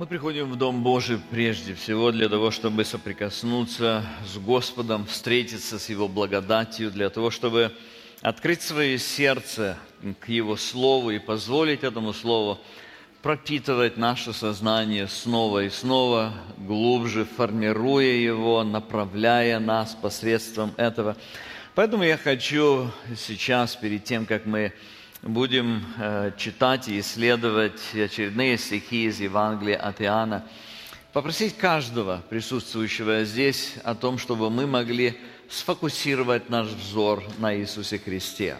Мы приходим в Дом Божий прежде всего для того, чтобы соприкоснуться с Господом, встретиться с Его благодатью, для того, чтобы открыть свое сердце к Его Слову и позволить этому Слову пропитывать наше сознание снова и снова, глубже формируя его, направляя нас посредством этого. Поэтому я хочу сейчас, перед тем, как мы будем читать и исследовать очередные стихи из Евангелия от Иоанна, попросить каждого присутствующего здесь о том, чтобы мы могли сфокусировать наш взор на Иисусе Христе.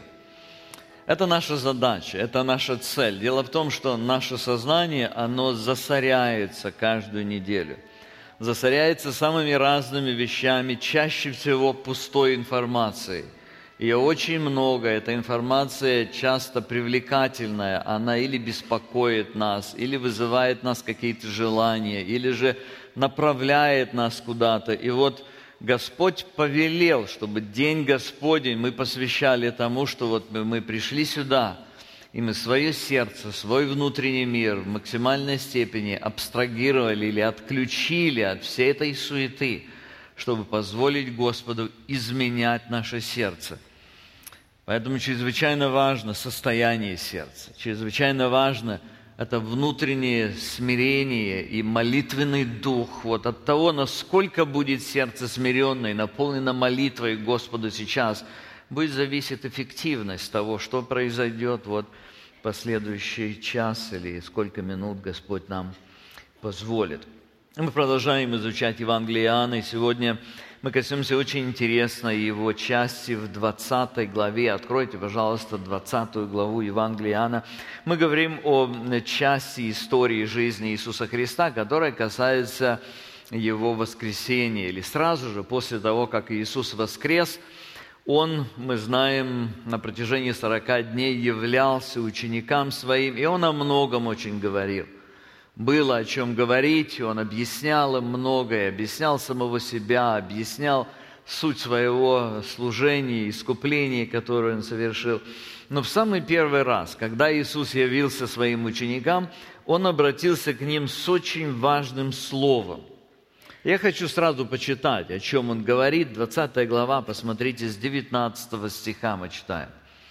Это наша задача, это наша цель. Дело в том, что наше сознание, оно засоряется каждую неделю. Засоряется самыми разными вещами, чаще всего пустой информацией. Ее очень много, эта информация часто привлекательная, она или беспокоит нас, или вызывает нас какие-то желания, или же направляет нас куда-то. И вот Господь повелел, чтобы День Господень мы посвящали тому, что вот мы пришли сюда, и мы свое сердце, свой внутренний мир в максимальной степени абстрагировали или отключили от всей этой суеты, чтобы позволить Господу изменять наше сердце. Поэтому чрезвычайно важно состояние сердца, чрезвычайно важно это внутреннее смирение и молитвенный дух. Вот от того, насколько будет сердце смиренное и наполнено молитвой к Господу сейчас, будет зависеть эффективность того, что произойдет вот в последующий час или сколько минут Господь нам позволит. Мы продолжаем изучать Евангелие Иоанна, и сегодня мы коснемся очень интересной его части в 20 главе. Откройте, пожалуйста, 20 главу Евангелия Иоанна. Мы говорим о части истории жизни Иисуса Христа, которая касается Его воскресения. Или сразу же после того, как Иисус воскрес, Он, мы знаем, на протяжении 40 дней являлся ученикам Своим, и Он о многом очень говорил. Было о чем говорить, Он объяснял им многое, объяснял самого себя, объяснял суть своего служения, искупления, которое Он совершил. Но в самый первый раз, когда Иисус явился Своим ученикам, Он обратился к ним с очень важным словом. Я хочу сразу почитать, о чем Он говорит. 20 глава, посмотрите, с 19 стиха мы читаем.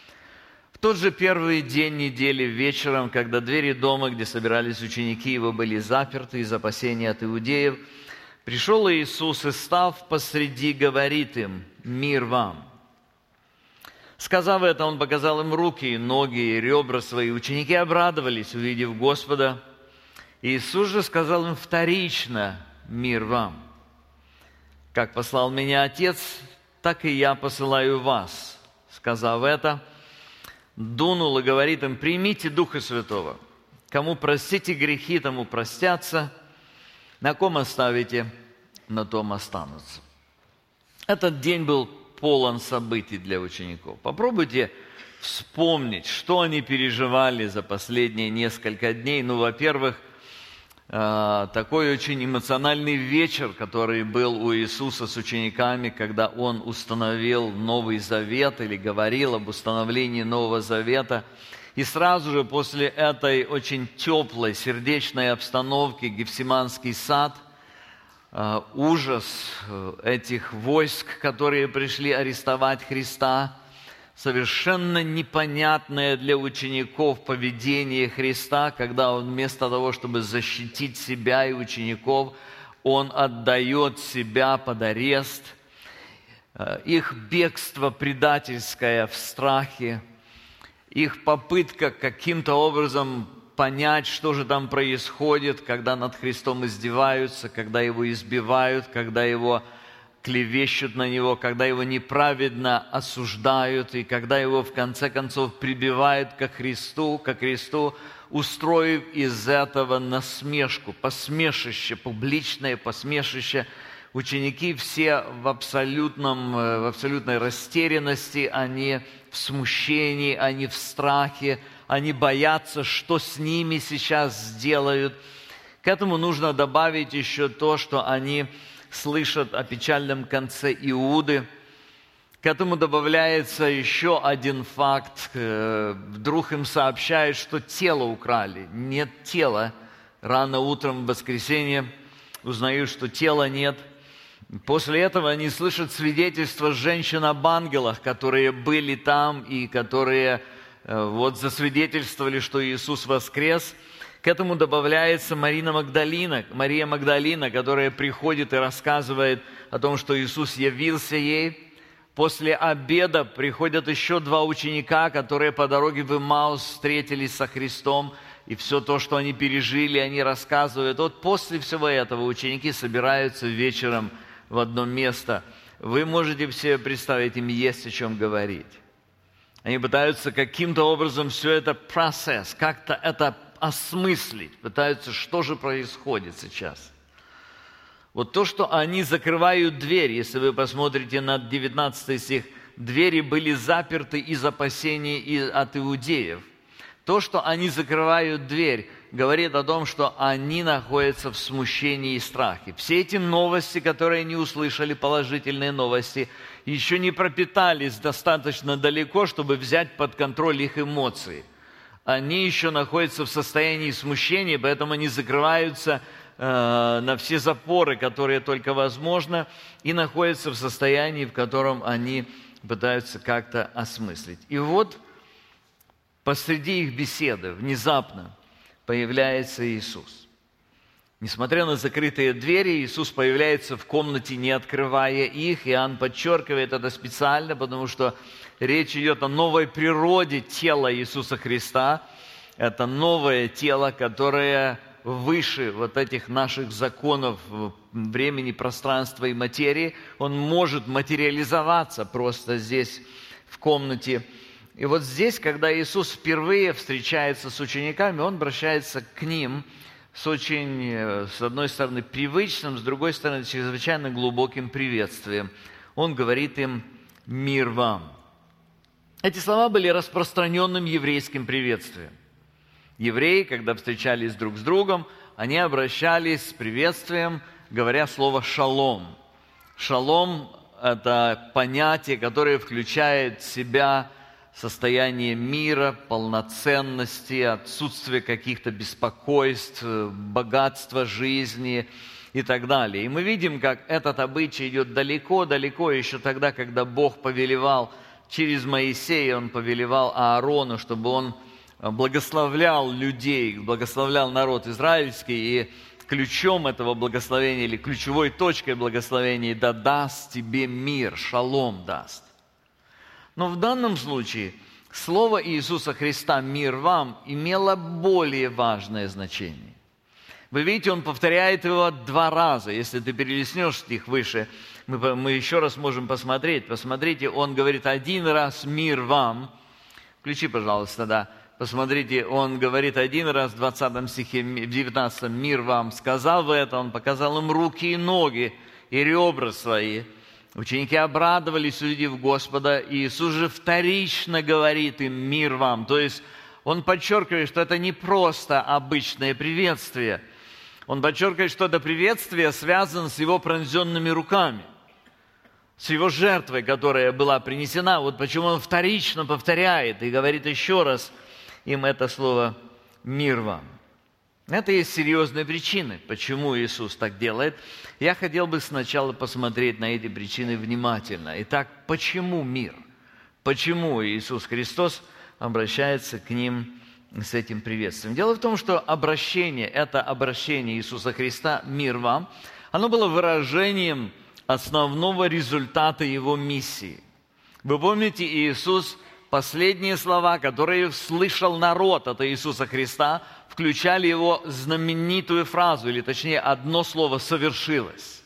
В тот же первый день недели вечером, когда двери дома, где собирались ученики Его, были заперты из опасения от иудеев, пришел Иисус и, став посреди, говорит им: «Мир вам». Сказав это, Он показал им руки и ноги и ребра свои. Ученики обрадовались, увидев Господа. Иисус же сказал им вторично: «Мир вам. Как послал Меня Отец, так и Я посылаю вас». Сказав это, дунул и говорит им: «Примите Духа Святого. Кому простите грехи, тому простятся, на ком оставите, на том останутся». Этот день был полон событий для учеников. Попробуйте вспомнить, что они переживали за последние несколько дней. Во-первых, такой очень эмоциональный вечер, который был у Иисуса с учениками, когда Он установил Новый Завет или говорил об установлении Нового Завета. И сразу же после этой очень теплой, сердечной обстановки Гефсиманский сад, ужас этих войск, которые пришли арестовать Христа, совершенно непонятное для учеников поведение Христа, когда Он вместо того, чтобы защитить себя и учеников, Он отдает себя под арест. Их бегство предательское в страхе, их попытка каким-то образом понять, что же там происходит, когда над Христом издеваются, когда Его избивают, когда Его клевещут на Него, когда Его неправедно осуждают, и когда Его в конце концов прибивают ко кресту, устроив из этого насмешку, посмешище, публичное посмешище. Ученики все в абсолютной растерянности, они в смущении, они в страхе, они боятся, что с ними сейчас сделают. К этому нужно добавить еще то, что они слышат о печальном конце Иуды. К этому добавляется еще один факт. Вдруг им сообщают, что тело украли. Нет тела рано утром в воскресенье узнают, что тела нет. После этого они слышат свидетельства женщин об ангелах, которые были там и которые засвидетельствовали, что Иисус воскрес. К этому добавляется Мария Магдалина, которая приходит и рассказывает о том, что Иисус явился ей. После обеда приходят еще 2 ученика, которые по дороге в Имаус встретились со Христом, и все то, что они пережили, они рассказывают. Вот после всего этого ученики собираются вечером в одно место. Вы можете себе представить, им есть о чем говорить. Они пытаются каким-то образом все это как-то это осмыслить, пытаются, что же происходит сейчас. Вот то, что они закрывают дверь, если вы посмотрите на 19 стих, двери были заперты из опасений от иудеев. То, что они закрывают дверь, говорит о том, что они находятся в смущении и страхе. Все эти новости, которые они услышали, положительные новости, еще не пропитались достаточно далеко, чтобы взять под контроль их эмоции. Они еще находятся в состоянии смущения, поэтому они закрываются на все запоры, которые только возможно, и находятся в состоянии, в котором они пытаются как-то осмыслить. И вот посреди их беседы внезапно появляется Иисус. Несмотря на закрытые двери, Иисус появляется в комнате, не открывая их. Иоанн подчеркивает это специально, потому что речь идет о новой природе тела Иисуса Христа. Это новое тело, которое выше вот этих наших законов времени, пространства и материи. Он может материализоваться просто здесь, в комнате. И вот здесь, когда Иисус впервые встречается с учениками, Он обращается к ним с очень, с одной стороны, привычным, с другой стороны, чрезвычайно глубоким приветствием. Он говорит им: «Мир вам». Эти слова были распространенным еврейским приветствием. Евреи, когда встречались друг с другом, они обращались с приветствием, говоря слово «шалом». Шалом – это понятие, которое включает в себя состояние мира, полноценности, отсутствие каких-то беспокойств, богатства жизни и так далее. И мы видим, как этот обычай идет далеко-далеко, еще тогда, когда Бог повелевал через Моисея, Он повелевал Аарону, чтобы он благословлял людей, благословлял народ израильский, и ключом этого благословения или ключевой точкой благословения «да даст тебе мир», «шалом» даст. Но в данном случае слово Иисуса Христа «мир вам» имело более важное значение. Вы видите, Он повторяет его 2 раза. Если ты перелистнешь стих выше, мы еще раз можем посмотреть. Посмотрите, Он говорит 1 раз «мир вам». Включи, пожалуйста, да. Посмотрите, Он говорит 1 раз в 20 стихе, в 19 «мир вам». Сказав это, Он показал им руки и ноги, и ребра свои. Ученики обрадовались, увидев Господа. И Иисус же вторично говорит им: «Мир вам». То есть Он подчеркивает, что это не просто обычное приветствие. Он подчеркивает, что это приветствие связано с Его пронзенными руками, с Его жертвой, которая была принесена. Вот почему Он вторично повторяет и говорит еще раз им это слово «мир вам». Это есть серьезные причины, почему Иисус так делает. Я хотел бы сначала посмотреть на эти причины внимательно. Итак, почему мир? Почему Иисус Христос обращается к ним с этим приветствием? Дело в том, что это обращение Иисуса Христа «мир вам», оно было выражением основного результата Его миссии. Вы помните, Иисус, последние слова, которые слышал народ от Иисуса Христа, включали Его знаменитую фразу, или точнее одно слово «совершилось».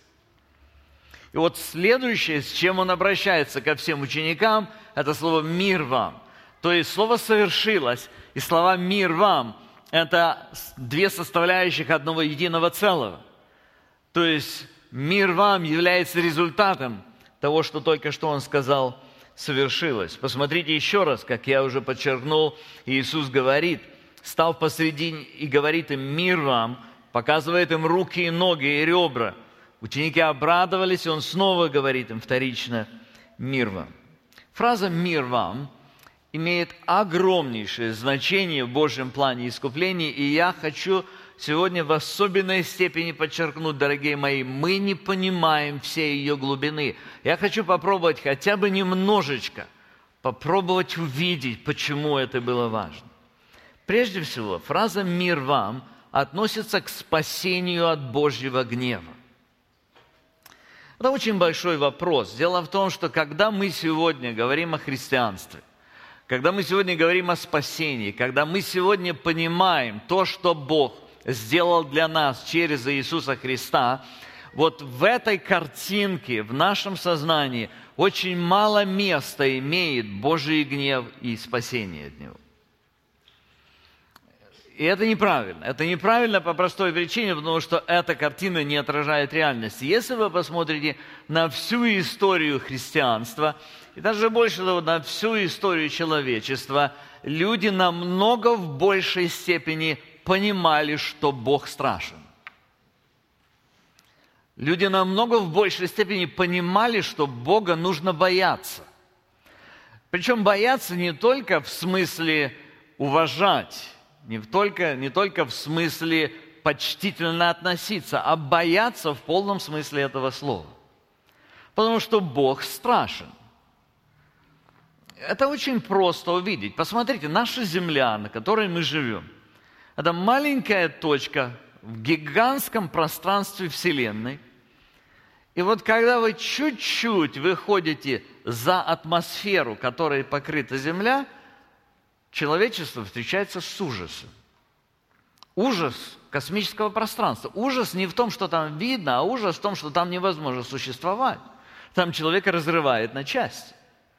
И вот следующее, с чем Он обращается ко всем ученикам, это слово «мир вам». То есть слово «совершилось» и слова «мир вам» – это 2 составляющих одного единого целого. То есть мир вам является результатом того, что только что Он сказал совершилось. Посмотрите еще раз, как я уже подчеркнул, Иисус говорит, став посредине и говорит им: «Мир вам», показывает им руки и ноги и ребра. Ученики обрадовались, и Он снова говорит им вторично: «Мир вам». Фраза «мир вам» имеет огромнейшее значение в Божьем плане искупления, и я хочу сегодня в особенной степени подчеркнуть, дорогие мои, мы не понимаем всей ее глубины. Я хочу попробовать хотя бы немножечко, попробовать увидеть, почему это было важно. Прежде всего, фраза «мир вам» относится к спасению от Божьего гнева. Это очень большой вопрос. Дело в том, что когда мы сегодня говорим о христианстве, когда мы сегодня говорим о спасении, когда мы сегодня понимаем то, что Бог сделал для нас через Иисуса Христа, вот в этой картинке, в нашем сознании очень мало места имеет Божий гнев и спасение от Него. И это неправильно. Это неправильно по простой причине, потому что эта картина не отражает реальности. Если вы посмотрите на всю историю христианства, и даже больше того, на всю историю человечества, люди намного в большей степени понимали, что Бог страшен. Люди намного в большей степени понимали, что Бога нужно бояться. Причем бояться не только в смысле уважать, не только в смысле почтительно относиться, а бояться в полном смысле этого слова. Потому что Бог страшен. Это очень просто увидеть. Посмотрите, наша земля, на которой мы живем, это маленькая точка в гигантском пространстве Вселенной. И вот когда вы чуть-чуть выходите за атмосферу, которой покрыта Земля, человечество встречается с ужасом. Ужас космического пространства. Ужас не в том, что там видно, а ужас в том, что там невозможно существовать. Там человека разрывает на части.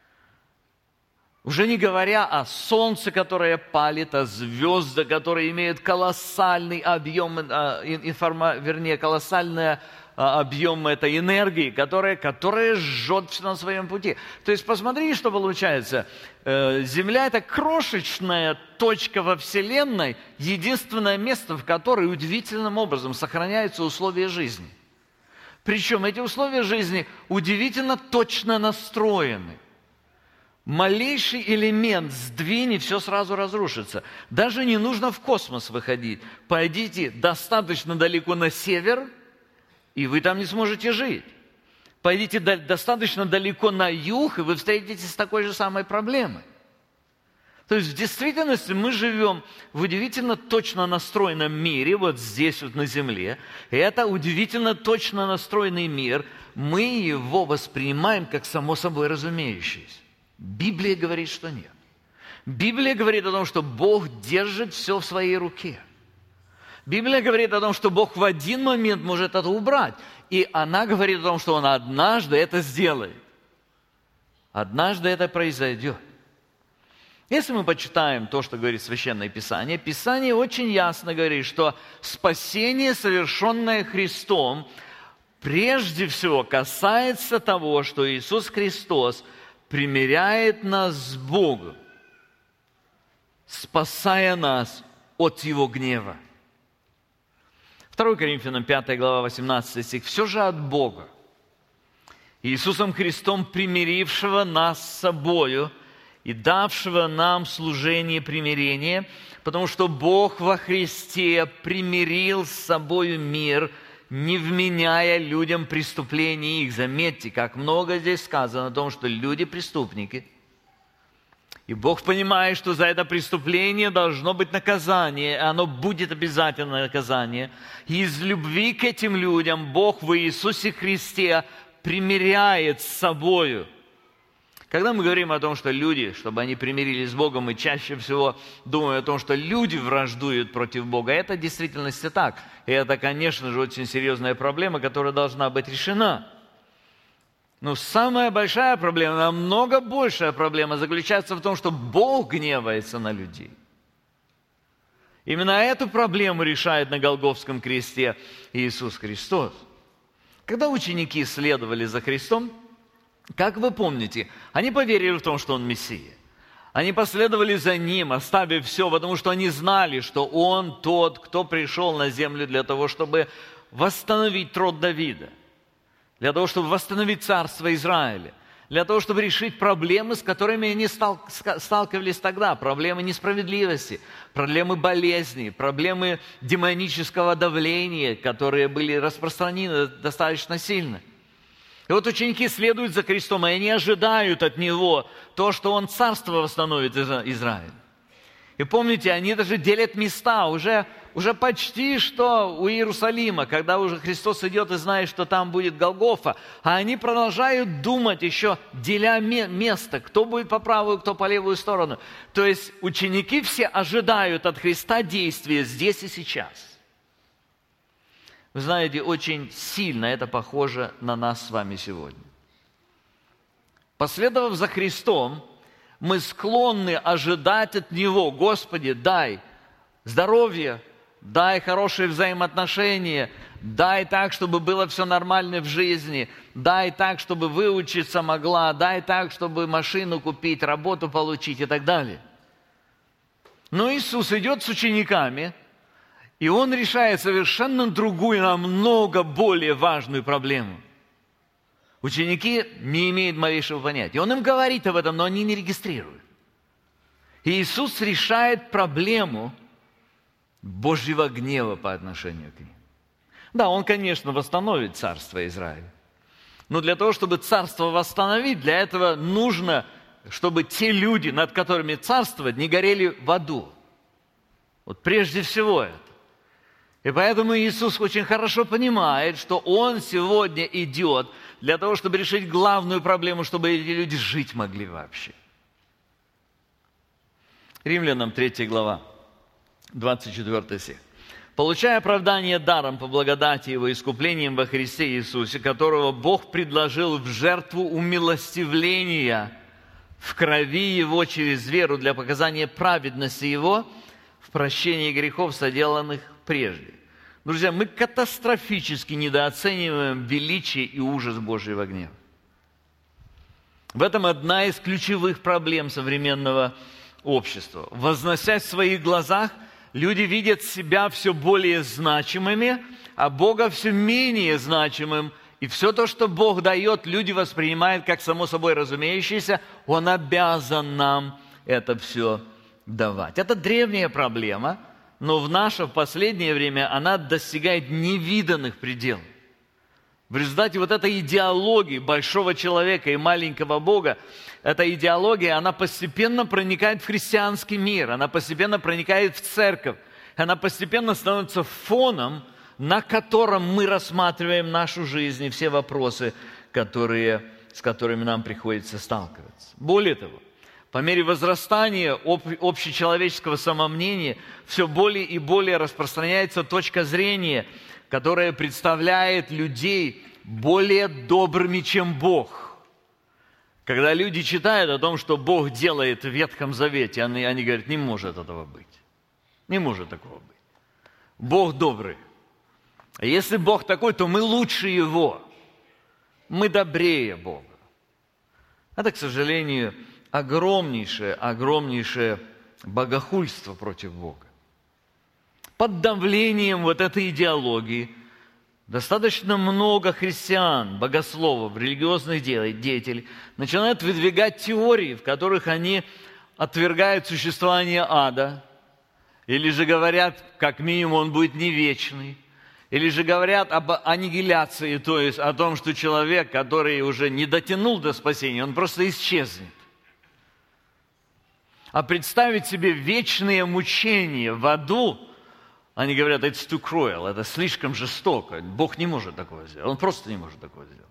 Уже не говоря о Солнце, которое палит, о звездах, которые имеют колоссальный объем, колоссальный объем этой энергии, которая жжет все на своем пути. То есть посмотрите, что получается. Земля – это крошечная точка во Вселенной, единственное место, в которой удивительным образом сохраняются условия жизни. Причем эти условия жизни удивительно точно настроены. Малейший элемент сдвинь, и все сразу разрушится. Даже не нужно в космос выходить. Пойдите достаточно далеко на север, и вы там не сможете жить. Пойдите достаточно далеко на юг, и вы встретитесь с такой же самой проблемой. То есть в действительности мы живем в удивительно точно настроенном мире, вот здесь вот на Земле. И это удивительно точно настроенный мир, мы его воспринимаем как само собой разумеющееся. Библия говорит, что нет. Библия говорит о том, что Бог держит все в своей руке. Библия говорит о том, что Бог в один момент может это убрать. И она говорит о том, что Он однажды это сделает. Однажды это произойдет. Если мы почитаем то, что говорит Священное Писание, Писание очень ясно говорит, что спасение, совершенное Христом, прежде всего касается того, что Иисус Христос примиряет нас с Богом, спасая нас от Его гнева. 2 Коринфянам 5 глава 18 стих. «Все же от Бога, Иисусом Христом, примирившего нас с собою и давшего нам служение примирения, потому что Бог во Христе примирил с собою мир, не вменяя людям преступлений их». Заметьте, как много здесь сказано о том, что люди преступники. И Бог понимает, что за это преступление должно быть наказание, и оно будет обязательно наказание. И из любви к этим людям Бог в Иисусе Христе примиряет с собою. Когда мы говорим о том, что люди, чтобы они примирились с Богом, мы чаще всего думаем о том, что люди враждуют против Бога. Это в действительности так. И это, конечно же, очень серьезная проблема, которая должна быть решена. Но самая большая проблема, намного большая проблема заключается в том, что Бог гневается на людей. Именно эту проблему решает на Голгофском кресте Иисус Христос. Когда ученики следовали за Христом, как вы помните, они поверили в том, что Он Мессия. Они последовали за Ним, оставив все, потому что они знали, что Он тот, кто пришел на землю для того, чтобы восстановить род Давида, для того, чтобы восстановить царство Израиля, для того, чтобы решить проблемы, с которыми они сталкивались тогда. Проблемы несправедливости, проблемы болезней, проблемы демонического давления, которые были распространены достаточно сильно. И вот ученики следуют за Христом, и они ожидают от Него то, что Он царство восстановит Израиль. И помните, они даже делят места уже почти что у Иерусалима, когда уже Христос идет и знает, что там будет Голгофа. А они продолжают думать еще, деля место, кто будет по правую, кто по левую сторону. То есть ученики все ожидают от Христа действия здесь и сейчас. Вы знаете, очень сильно это похоже на нас с вами сегодня. Последовав за Христом, мы склонны ожидать от Него: Господи, дай здоровье, дай хорошие взаимоотношения, дай так, чтобы было все нормально в жизни, дай так, чтобы выучиться могла, дай так, чтобы машину купить, работу получить и так далее. Но Иисус идет с учениками, и Он решает совершенно другую, намного более важную проблему. Ученики не имеют малейшего понятия. Он им говорит об этом, но они не регистрируют. И Иисус решает проблему Божьего гнева по отношению к ним. Да, Он, конечно, восстановит царство Израиля. Но для того, чтобы царство восстановить, для этого нужно, чтобы те люди, над которыми царствовать, не горели в аду. Вот прежде всего это. И поэтому Иисус очень хорошо понимает, что Он сегодня идет для того, чтобы решить главную проблему, чтобы эти люди жить могли вообще. Римлянам 3 глава, 24 стих. «Получая оправдание даром по благодати Его искуплением во Христе Иисусе, которого Бог предложил в жертву умилостивления в крови Его через веру для показания праведности Его в прощении грехов, соделанных прежде». Друзья, мы катастрофически недооцениваем величие и ужас Божьего гнева. В этом одна из ключевых проблем современного общества. Возносясь в своих глазах, люди видят себя все более значимыми, а Бога все менее значимым. И все то, что Бог дает, люди воспринимают как само собой разумеющееся. Он обязан нам это все давать. Это древняя проблема, но в наше последнее время она достигает невиданных пределов. В результате вот этой идеологии большого человека и маленького Бога, эта идеология, она постепенно проникает в христианский мир, она постепенно проникает в церковь, она постепенно становится фоном, на котором мы рассматриваем нашу жизнь и все вопросы, с которыми нам приходится сталкиваться. Более того, по мере возрастания общечеловеческого самомнения все более и более распространяется точка зрения, которая представляет людей более добрыми, чем Бог. Когда люди читают о том, что Бог делает в Ветхом Завете, они говорят: не может этого быть. Не может такого быть. Бог добрый. А если Бог такой, то мы лучше Его. Мы добрее Бога. Это, к сожалению, огромнейшее богохульство против Бога. Под давлением вот этой идеологии достаточно много христиан, богословов, религиозных деятелей начинают выдвигать теории, в которых они отвергают существование ада, или же говорят, как минимум, он будет не вечный, или же говорят об аннигиляции, то есть о том, что человек, который уже не дотянул до спасения, он просто исчезнет. А представить себе вечные мучения в аду, они говорят: it's too cruel, это слишком жестоко, Бог не может такого сделать, Он просто не может такого сделать.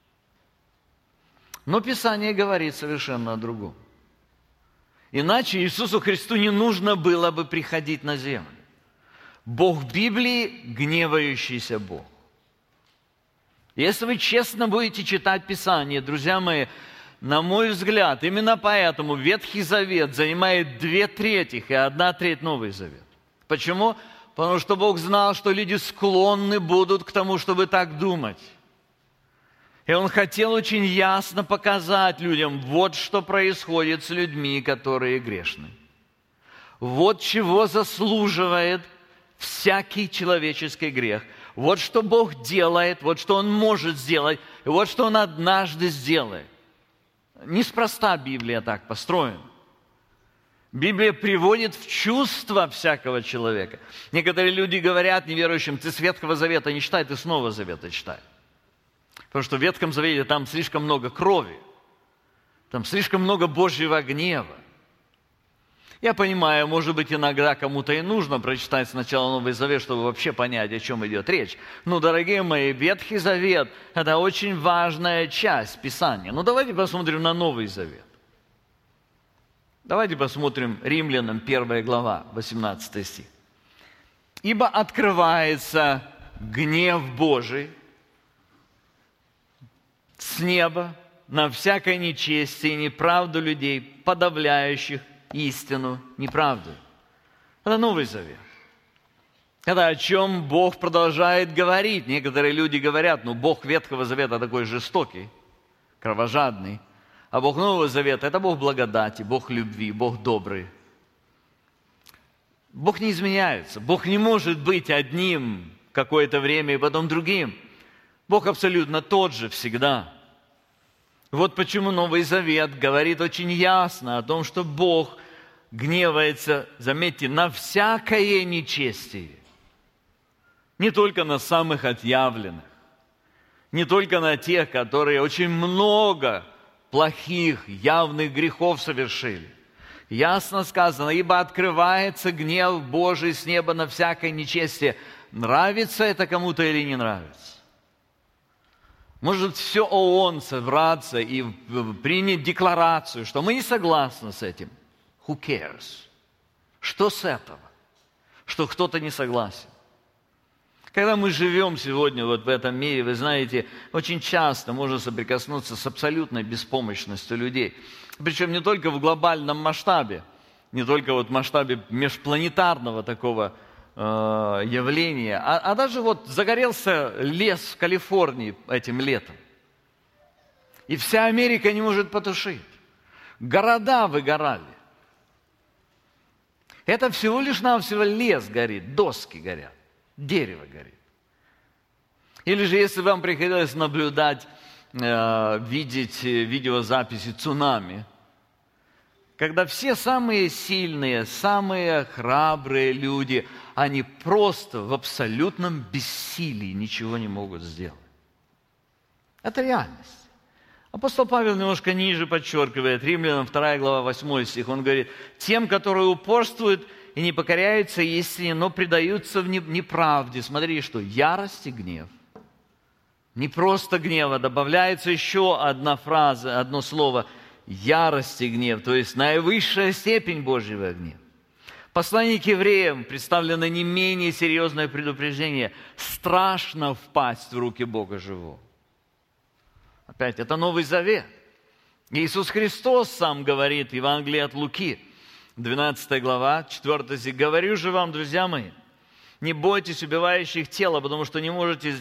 Но Писание говорит совершенно о другом. Иначе Иисусу Христу не нужно было бы приходить на землю. Бог в Библии – гневающийся Бог. Если вы честно будете читать Писание, друзья мои, на мой взгляд, именно поэтому Ветхий Завет занимает 2/3 и 1/3 Новый Завет. Почему? Потому что Бог знал, что люди склонны будут к тому, чтобы так думать. И Он хотел очень ясно показать людям, вот что происходит с людьми, которые грешны. Вот чего заслуживает всякий человеческий грех. Вот что Бог делает, вот что Он может сделать, и вот что Он однажды сделает. Неспроста Библия так построена. Библия приводит в чувство всякого человека. Некоторые люди говорят неверующим: ты с Ветхого Завета не читай, ты с Нового Завета читай. Потому что в Ветхом Завете там слишком много крови, там слишком много Божьего гнева. Я понимаю, может быть, иногда кому-то и нужно прочитать сначала Новый Завет, чтобы вообще понять, о чем идет речь. Но, дорогие мои, Ветхий Завет – это очень важная часть Писания. Ну, давайте посмотрим на Новый Завет. Давайте посмотрим Римлянам 1 глава, 18 стих. «Ибо открывается гнев Божий с неба на всякое нечестие и неправду людей, подавляющих истину неправду». Это Новый Завет. Это о чем Бог продолжает говорить. Некоторые люди говорят: Бог Ветхого Завета такой жестокий, кровожадный. А Бог Нового Завета – это Бог благодати, Бог любви, Бог добрый. Бог не изменяется. Бог не может быть одним какое-то время и потом другим. Бог абсолютно тот же всегда. Вот почему Новый Завет говорит очень ясно о том, что Бог гневается, заметьте, на всякое нечестие. Не только на самых отъявленных, не только на тех, которые очень много плохих, явных грехов совершили. Ясно сказано: ибо открывается гнев Божий с неба на всякое нечестие. Нравится это кому-то или не нравится? Может все ООН собраться и принять декларацию, что мы не согласны с этим. Who cares? Что с этого? Что кто-то не согласен. Когда мы живем сегодня вот в этом мире, вы знаете, очень часто можно соприкоснуться с абсолютной беспомощностью людей. Причем не только в глобальном масштабе, не только вот в масштабе межпланетарного такого явления, а даже вот загорелся лес в Калифорнии этим летом. И вся Америка не может потушить. Города выгорали. Это всего лишь навсего лес горит, доски горят. Дерево горит. Или же, если вам приходилось наблюдать, видеть видеозаписи цунами, когда все самые сильные, самые храбрые люди, они просто в абсолютном бессилии ничего не могут сделать. Это реальность. Апостол Павел немножко ниже подчеркивает, Римлянам 2 глава 8 стих, он говорит: тем, которые упорствуют и не покоряются истине, но предаются в неправде. Смотри, что ярость и гнев. Не просто гнева, добавляется еще одна фраза, одно слово: ярость и гнев, то есть наивысшая степень Божьего гнева. Послание к евреям представлено не менее серьезное предупреждение: страшно впасть в руки Бога живого. Опять, это Новый Завет. Иисус Христос сам говорит в Евангелии от Луки, 12 глава, 4 стих: «Говорю же вам, друзья мои, не бойтесь убивающих тело, потому что не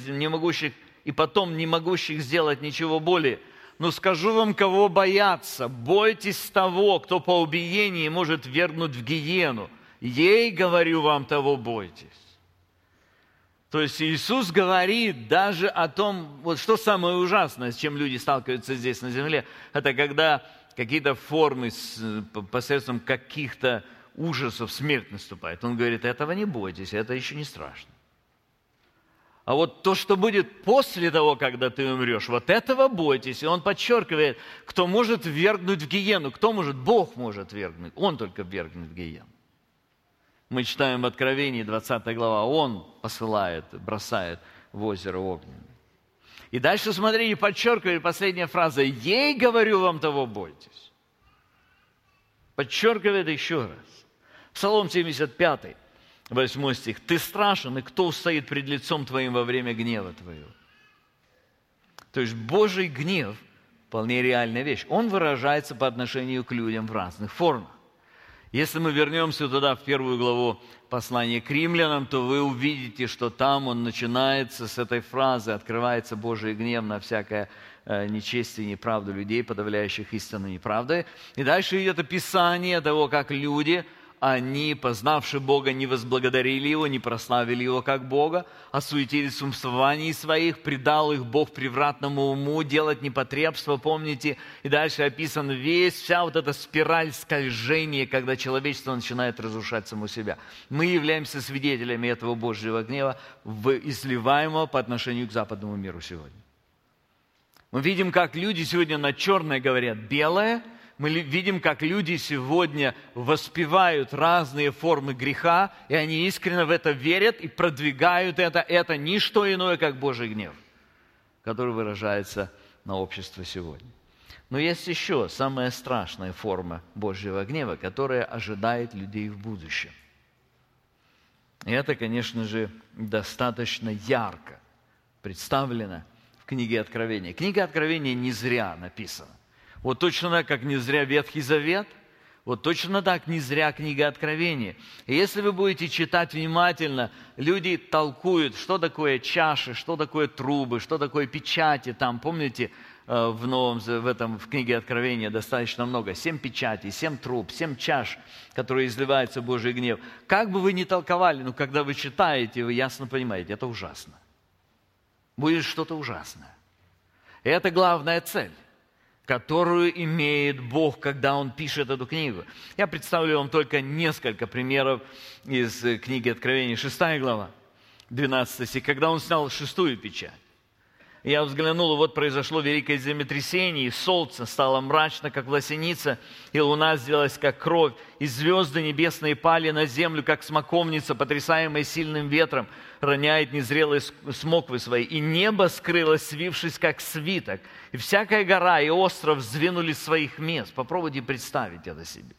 могущих сделать ничего более. Но скажу вам, кого бояться. Бойтесь того, кто по убиении может ввергнуть в гиену. Ей, говорю вам, того бойтесь». То есть Иисус говорит даже о том, вот что самое ужасное, с чем люди сталкиваются здесь на земле, это когда какие-то формы посредством каких-то ужасов смерть наступает. Он говорит: этого не бойтесь, это еще не страшно. А вот то, что будет после того, когда ты умрешь, вот этого бойтесь. И он подчеркивает, кто может ввергнуть в гиену. Кто может? Бог может ввергнуть. Он только ввергнет в гиену. Мы читаем в Откровении, 20 глава, Он посылает, бросает в озеро огненное. И дальше, смотрите, подчеркивает последняя фраза: «Ей, говорю вам, того бойтесь». Подчеркивает еще раз. Псалом 75, 8 стих. «Ты страшен, и кто устоит пред лицом твоим во время гнева твоего?» То есть Божий гнев вполне реальная вещь. Он выражается по отношению к людям в разных формах. Если мы вернемся туда, в 1 главу послания к римлянам, то вы увидите, что там он начинается с этой фразы: «Открывается Божий гнев на всякое нечестие и неправду людей, подавляющих истину неправдой». И дальше идет описание того, как люди они, познавши Бога, не возблагодарили Его, не прославили Его как Бога, осуетились в умствовании своих, предал их Бог превратному уму, делать непотребство, помните? И дальше описан вся вот эта спираль скольжения, когда человечество начинает разрушать само себя. Мы являемся свидетелями этого Божьего гнева, изливаемого по отношению к западному миру сегодня. Мы видим, как люди сегодня на черное говорят белое. Мы видим, как люди сегодня воспевают разные формы греха, и они искренне в это верят и продвигают это. Это не что иное, как Божий гнев, который выражается на общество сегодня. Но есть еще самая страшная форма Божьего гнева, которая ожидает людей в будущем. И это, конечно же, достаточно ярко представлено в книге Откровения. Книга Откровения не зря написана. Вот точно так, как не зря Ветхий Завет, вот точно так не зря книга Откровения. И если вы будете читать внимательно, люди толкуют, что такое чаши, что такое трубы, что такое печати. Там, помните, в книге Откровения достаточно много. 7 печатей, 7 труб, 7 чаш, которые изливается Божий гнев. Как бы вы ни толковали, но когда вы читаете, вы ясно понимаете, это ужасно. Будет что-то ужасное. И это главная цель, которую имеет Бог, когда Он пишет эту книгу. Я представлю вам только несколько примеров из книги Откровения, 6 глава, 12 стих, когда Он снял 6-ю печать. Я взглянул, и вот произошло великое землетрясение, и солнце стало мрачно, как власеница, и луна сделалась, как кровь, и звезды небесные пали на землю, как смоковница, потрясаемая сильным ветром, роняет незрелые смоквы свои, и небо скрылось, свившись, как свиток, и всякая гора и остров сдвинулись с своих мест. Попробуйте представить это себе.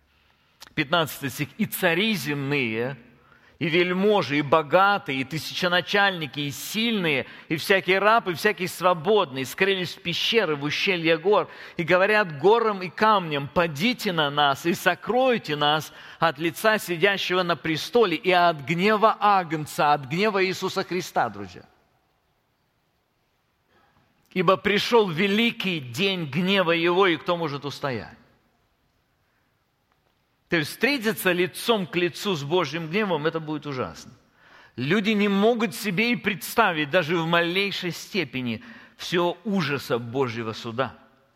15 стих. «И цари земные, и вельможи, и богатые, и тысяченачальники, и сильные, и всякий раб, и всякий свободный скрылись в пещеры, в ущелье гор, и говорят горам и камням: падите на нас и сокройте нас от лица сидящего на престоле и от гнева Агнца, от гнева Иисуса Христа», друзья. «Ибо пришел великий день гнева Его, и кто может устоять?» То есть встретиться лицом к лицу с Божьим гневом, это будет ужасно. Люди не могут себе и представить даже в малейшей степени всего ужаса Божьего суда.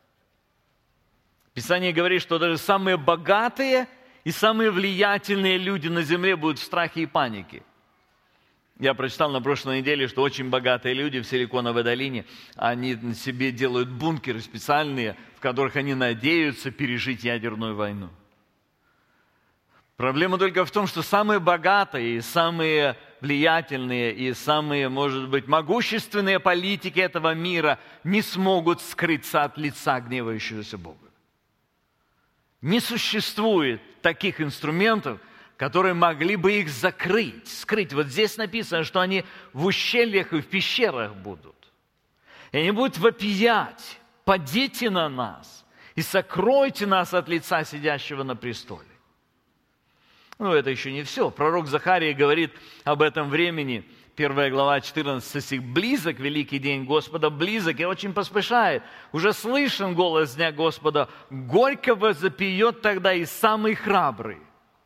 Писание говорит, что даже самые богатые и самые влиятельные люди на земле будут в страхе и панике. Я прочитал на прошлой неделе, что очень богатые люди в Силиконовой долине, они себе делают бункеры специальные, в которых они надеются пережить ядерную войну. Проблема только в том, что самые богатые, и самые влиятельные, и самые, может быть, могущественные политики этого мира не смогут скрыться от лица гневающегося Бога. Не существует таких инструментов, которые могли бы их скрыть. Вот здесь написано, что они в ущельях и в пещерах будут. И они будут вопиять: падите на нас и сокройте нас от лица сидящего на престоле. Но это еще не все. Пророк Захария говорит об этом времени, 1 глава, 14 стих. «Близок великий день Господа, близок и очень поспешает. Уже слышен голос дня Господа, горько возопьет тогда и самый храбрый».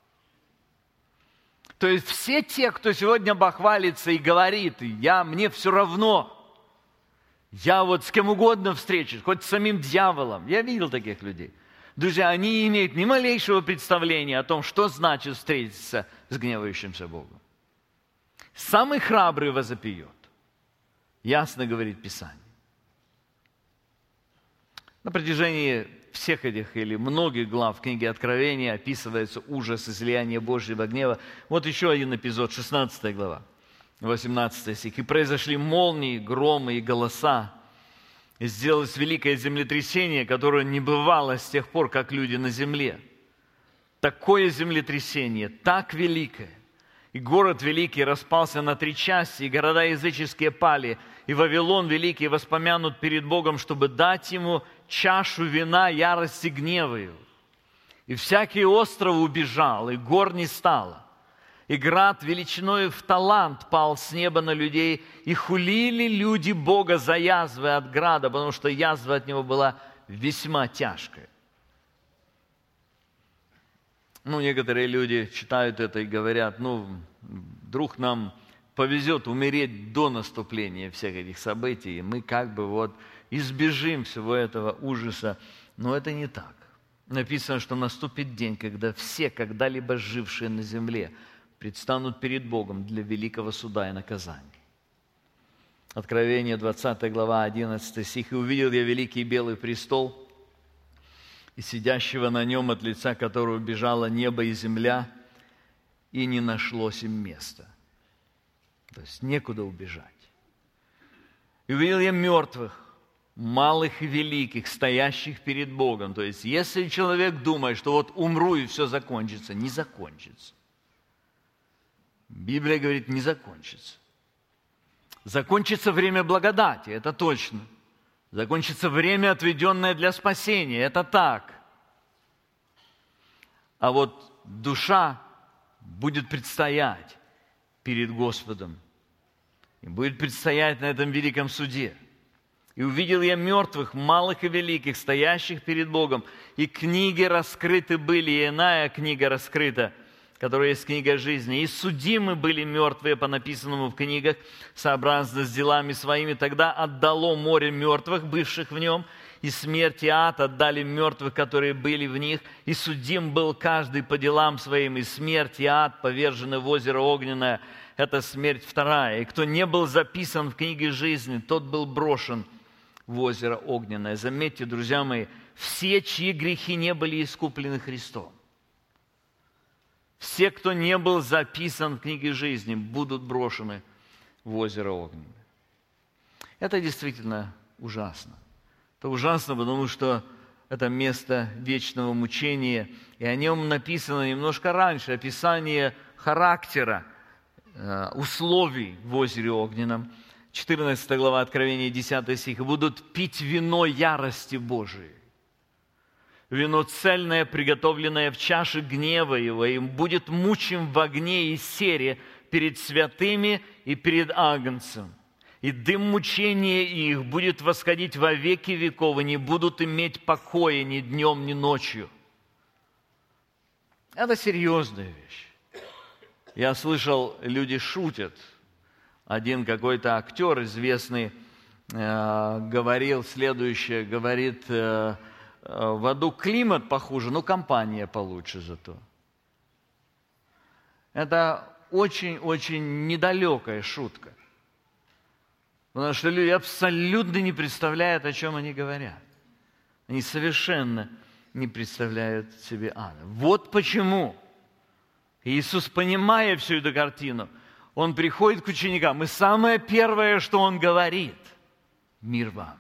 То есть все те, кто сегодня бахвалится и говорит: мне все равно, я вот с кем угодно встречусь, хоть с самим дьяволом. Я видел таких людей. Друзья, они не имеют ни малейшего представления о том, что значит встретиться с гневающимся Богом. Самый храбрый возопьет. Ясно говорит Писание. На протяжении всех этих или многих глав книги Откровения описывается ужас излияния Божьего гнева. Вот еще один эпизод, 16 глава, 18 стих. «И произошли молнии, громы и голоса, и сделалось великое землетрясение, которое не бывало с тех пор, как люди на земле. Такое землетрясение, так великое. И город великий распался на 3 части, и города языческие пали, и Вавилон великий воспомянут перед Богом, чтобы дать ему чашу вина ярости гнева его. И всякий остров убежал, и гор не стало. И град величиной в талант пал с неба на людей, и хулили люди Бога за язвы от града, потому что язва от него была весьма тяжкая». Некоторые люди читают это и говорят, вдруг нам повезет умереть до наступления всех этих событий, и мы избежим всего этого ужаса. Но это не так. Написано, что наступит день, когда все, когда-либо жившие на земле, предстанут перед Богом для великого суда и наказания. Откровение, 20 глава, 11 стих. «И увидел я великий белый престол, и сидящего на нем, от лица которого бежало небо и земля, и не нашлось им места». То есть некуда убежать. «И увидел я мертвых, малых и великих, стоящих перед Богом». То есть если человек думает, что умру и все закончится, не закончится. Библия говорит, не закончится. Закончится время благодати, это точно. Закончится время, отведенное для спасения, это так. А душа будет предстоять перед Господом. И будет предстоять на этом великом суде. «И увидел я мертвых, малых и великих, стоящих перед Богом, и книги раскрыты были, и иная книга раскрыта, которая есть книга жизни. И судимы были мертвые по написанному в книгах, сообразно с делами своими. Тогда отдало море мертвых, бывших в нем, и смерть и ад отдали мертвых, которые были в них. И судим был каждый по делам своим, и смерть и ад повержены в озеро огненное. Это смерть вторая. И кто не был записан в книге жизни, тот был брошен в озеро огненное». Заметьте, друзья мои, все, чьи грехи не были искуплены Христом, все, кто не был записан в книге жизни, будут брошены в озеро огненное. Это действительно ужасно. Это ужасно, потому что это место вечного мучения, и о нем написано немножко раньше, описание характера, условий в озере огненном. 14 глава Откровения, 10 стих. «И будут пить вино ярости Божией, вино цельное, приготовленное в чаше гнева его, им будет мучим в огне и сере перед святыми и перед Агнцем. И дым мучения их будет восходить во веки веков, и не будут иметь покоя ни днем, ни ночью». Это серьезная вещь. Я слышал, люди шутят. Один какой-то актер известный говорил следующее, говорит, в аду климат похуже, но компания получше зато. Это очень-очень недалекая шутка. Потому что люди абсолютно не представляют, о чем они говорят. Они совершенно не представляют себе ада. Вот почему Иисус, понимая всю эту картину, Он приходит к ученикам, и самое первое, что Он говорит: «Мир вам».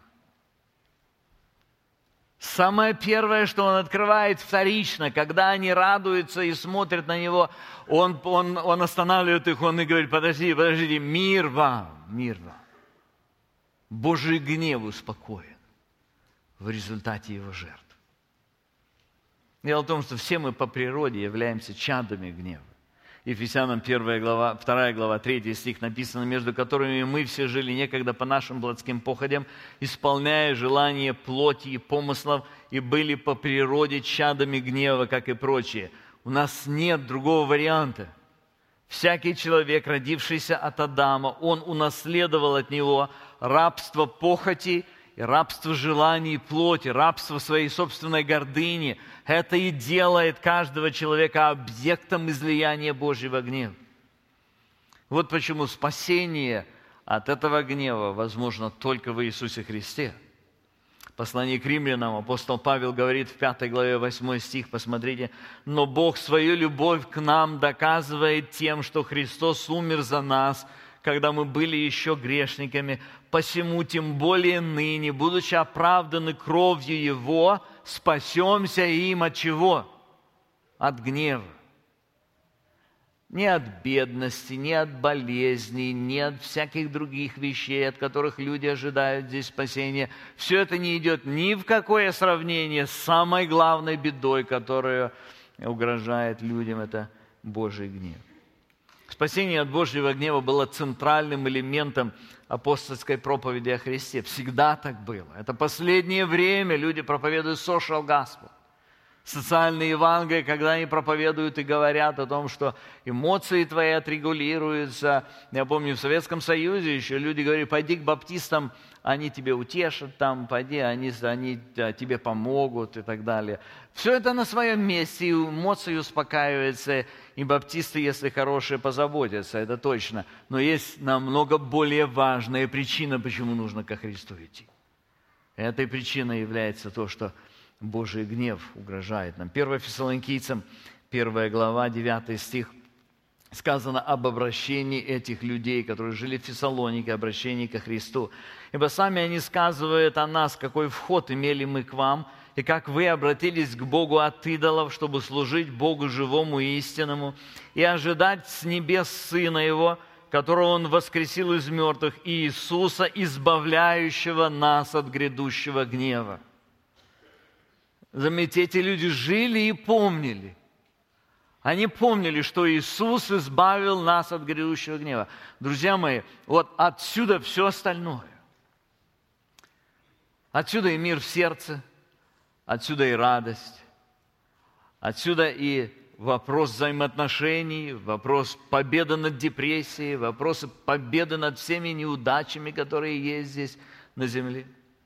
Самое первое, что Он открывает вторично, когда они радуются и смотрят на Него, Он останавливает их, Он и говорит: подождите, мир вам, мир вам. Божий гнев успокоен в результате Его жертв. Дело в том, что все мы по природе являемся чадами гнева. Ефесянам 1 глава, 2 глава, 3 стих написано: «Между которыми мы все жили некогда по нашим плотским походям, исполняя желания плоти и помыслов, и были по природе чадами гнева, как и прочие». У нас нет другого варианта. Всякий человек, родившийся от Адама, он унаследовал от него рабство похоти и рабство желаний плоти, рабство своей собственной гордыни. Это и делает каждого человека объектом излияния Божьего гнева. Вот почему спасение от этого гнева возможно только в Иисусе Христе. В послании к римлянам апостол Павел говорит в 5 главе 8 стих, посмотрите: «Но Бог свою любовь к нам доказывает тем, что Христос умер за нас, когда мы были еще грешниками. Посему тем более ныне, будучи оправданы кровью Его, спасемся им от чего? От гнева». Не от бедности, не от болезней, не от всяких других вещей, от которых люди ожидают здесь спасения. Все это не идет ни в какое сравнение с самой главной бедой, которая угрожает людям, это Божий гнев. Спасение от Божьего гнева было центральным элементом апостольской проповеди о Христе. Всегда так было. Это последнее время люди проповедуют social gospel. социальные евангелия, когда они проповедуют и говорят о том, что эмоции твои отрегулируются. Я помню, в Советском Союзе еще люди говорили: пойди к баптистам, они тебе утешат там, пойди, они тебе помогут и так далее. Все это на своем месте, и эмоции успокаиваются, и баптисты, если хорошие, позаботятся, это точно. Но есть намного более важная причина, почему нужно ко Христу идти. Этой причиной является то, что Божий гнев угрожает нам. 1 Фессалоникийцам, 1 глава, 9 стих, сказано об обращении этих людей, которые жили в Фессалонике, обращении ко Христу. «Ибо сами они сказывают о нас, какой вход имели мы к вам, и как вы обратились к Богу от идолов, чтобы служить Богу живому и истинному, и ожидать с небес Сына Его, которого Он воскресил из мертвых, Иисуса, избавляющего нас от грядущего гнева». Заметьте, эти люди жили и помнили. Они помнили, что Иисус избавил нас от грядущего гнева. Друзья мои, вот отсюда все остальное. Отсюда и мир в сердце, отсюда и радость, отсюда и вопрос взаимоотношений, вопрос победы над депрессией, вопросы победы над всеми неудачами, которые есть здесь на земле.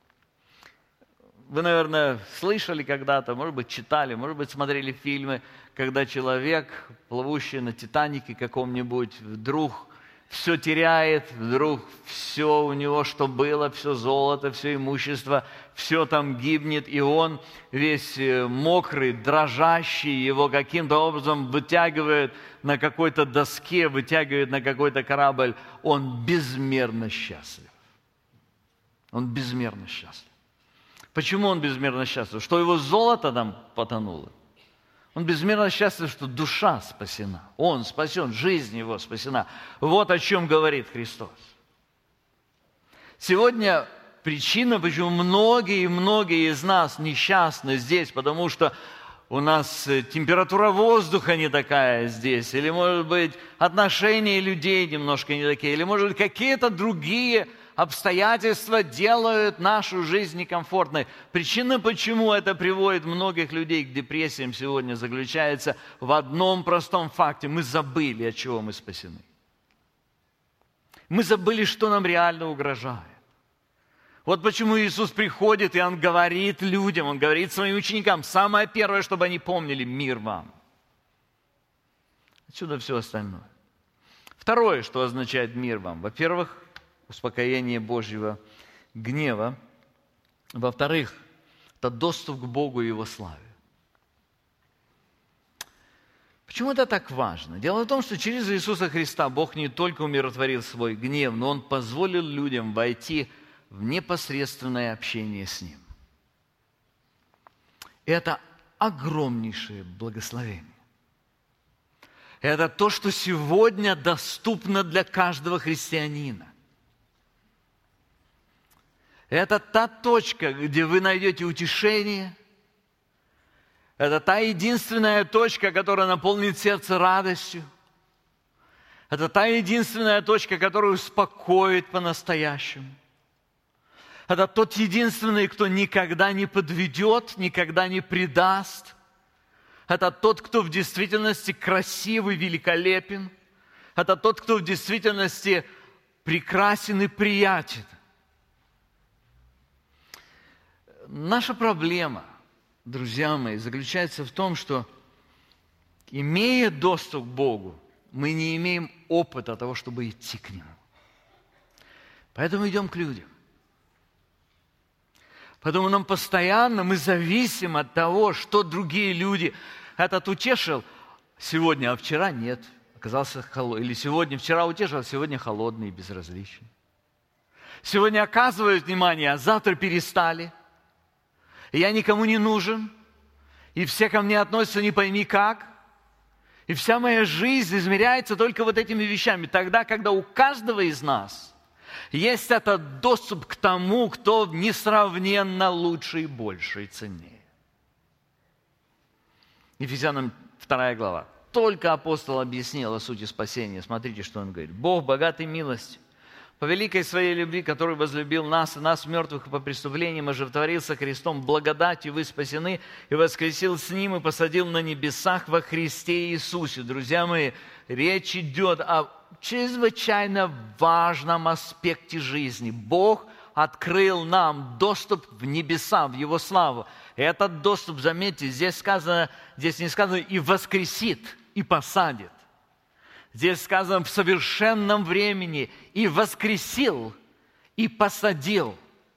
Вы, наверное, слышали когда-то, может быть, читали, может быть, смотрели фильмы, когда человек, плывущий на «Титанике» каком-нибудь, вдруг все теряет, вдруг все у него, что было, все золото, все имущество, все там гибнет, и он весь мокрый, дрожащий, его каким-то образом вытягивают на какой-то доске, вытягивают на какой-то корабль. Он безмерно счастлив. Он безмерно счастлив. Почему он безмерно счастлив? Что его золото там потонуло. Он безмерно счастлив, что душа спасена. Он спасен, жизнь его спасена. Вот о чем говорит Христос. Сегодня причина, почему многие из нас несчастны здесь, потому что у нас температура воздуха не такая здесь, или, может быть, отношения людей немножко не такие, или, может быть, какие-то другие обстоятельства делают нашу жизнь некомфортной. Причина, почему это приводит многих людей к депрессиям сегодня, заключается в одном простом факте. Мы забыли, от чего мы спасены. Мы забыли, что нам реально угрожает. Вот почему Иисус приходит, и Он говорит людям, Он говорит своим ученикам, самое первое, чтобы они помнили: мир вам. Отсюда все остальное. Второе, что означает мир вам. Во-первых, успокоение Божьего гнева. Во-вторых, это доступ к Богу и Его славе. Почему это так важно? Дело в том, что через Иисуса Христа Бог не только умиротворил свой гнев, но Он позволил людям войти в непосредственное общение с Ним. Это огромнейшее благословение. Это то, что сегодня доступно для каждого христианина. Это та точка, где вы найдете утешение. Это та единственная точка, которая наполнит сердце радостью. Это та единственная точка, которая успокоит по-настоящему. Это тот единственный, кто никогда не подведет, никогда не предаст. Это тот, кто в действительности красивый, великолепен. Это тот, кто в действительности прекрасен и приятен. Наша проблема, друзья мои, заключается в том, что, имея доступ к Богу, мы не имеем опыта того, чтобы идти к Нему. Поэтому идем к людям. Поэтому нам постоянно, мы зависим от того, что другие люди. Этот утешил сегодня, а вчера нет. Оказался холодный. Или вчера утешил, а сегодня холодный и безразличный. Сегодня оказывают внимание, а завтра перестали. И я никому не нужен. И все ко мне относятся не пойми как. И вся моя жизнь измеряется только вот этими вещами. Тогда, когда у каждого из нас есть этот доступ к тому, кто несравненно лучше и больше и ценнее. Ефесянам 2 глава. Только апостол объяснил о сути спасения. Смотрите, что он говорит. Бог, богатый милостью, по великой своей любви, который возлюбил нас, и нас, мертвых по преступлениям, оживотворился Христом, благодатью вы спасены, и воскресил с Ним, и посадил на небесах во Христе Иисусе». Друзья мои, речь идет о чрезвычайно важном аспекте жизни. Бог открыл нам доступ в небеса, в Его славу. И этот доступ, заметьте, здесь не сказано «и воскресит, и посадит». Здесь сказано «в совершенном времени и воскресил, и посадил».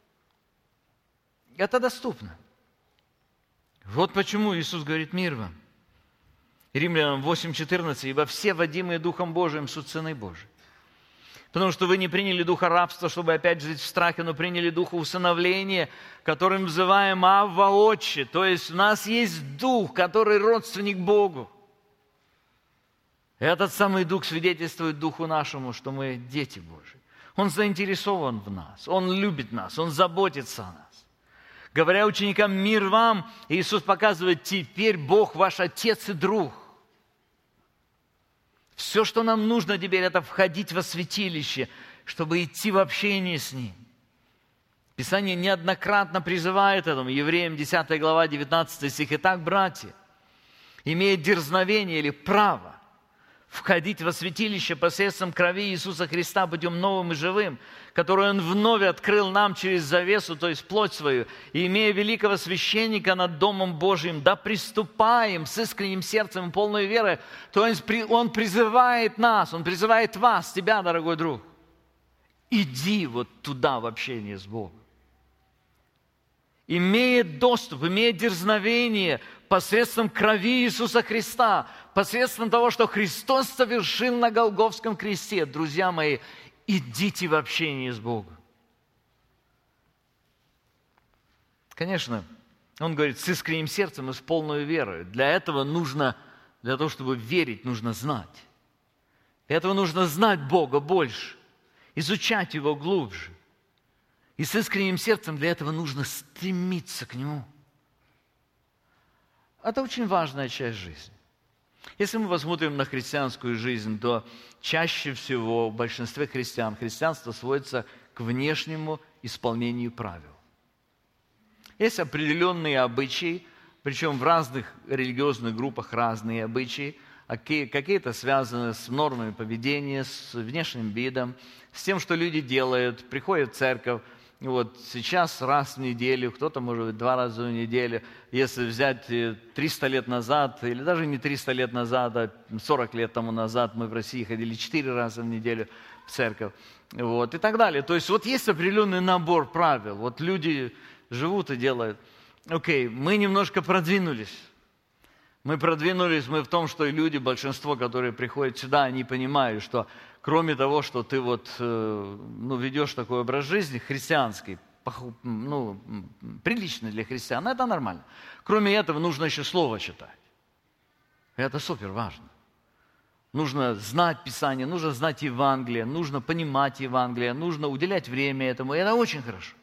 Это доступно. Вот почему Иисус говорит: «Мир вам». Римлянам 8:14: «Ибо все, водимые Духом Божиим, суть сыны Божии. Потому что вы не приняли духа рабства, чтобы опять жить в страхе, но приняли духа усыновления, которым называем Авва, Отче». То есть у нас есть Дух, который родственник Богу. Этот самый Дух свидетельствует Духу нашему, что мы дети Божьи. Он заинтересован в нас, Он любит нас, Он заботится о нас. Говоря ученикам «мир вам», Иисус показывает: теперь Бог ваш Отец и Друг. Все, что нам нужно теперь, это входить во святилище, чтобы идти в общение с Ним. Писание неоднократно призывает этому. Евреям 10 глава, 19 стих. «Итак, братья, имея дерзновение или право входить во святилище посредством крови Иисуса Христа путем новым и живым, который Он вновь открыл нам через завесу, то есть плоть свою, и имея великого священника над Домом Божиим, да приступаем с искренним сердцем и полной верой». То есть Он призывает нас, Он призывает вас, тебя, дорогой друг. Иди вот туда в общение с Богом. Имея доступ, имея дерзновение посредством крови Иисуса Христа, посредством того, что Христос совершил на Голгофском кресте. Друзья мои, идите в общение с Богом. Конечно, Он говорит, с искренним сердцем и с полной верой. Для того, чтобы верить, нужно знать. Для этого нужно знать Бога больше, изучать Его глубже. И с искренним сердцем для этого нужно стремиться к Нему. Это очень важная часть жизни. Если мы посмотрим на христианскую жизнь, то чаще всего в большинстве христиан христианство сводится к внешнему исполнению правил. Есть определенные обычаи, причем в разных религиозных группах разные обычаи, какие-то связаны с нормами поведения, с внешним видом, с тем, что люди делают, приходят в церковь. Вот сейчас раз в неделю, кто-то, может быть, 2 раза в неделю. Если взять 300 лет назад, или даже не 300 лет назад, а 40 лет тому назад мы в России ходили 4 раза в неделю в церковь. Вот, и так далее. То есть вот есть определенный набор правил. Вот люди живут и делают. Окей, мы немножко продвинулись. Мы в том, что люди, большинство, которые приходят сюда, они понимают, что кроме того, что ты ведешь такой образ жизни христианский, приличный для христиан, это нормально. Кроме этого, нужно еще Слово читать. Это супер важно. Нужно знать Писание, нужно знать Евангелие, нужно понимать Евангелие, нужно уделять время этому, и это очень хорошо.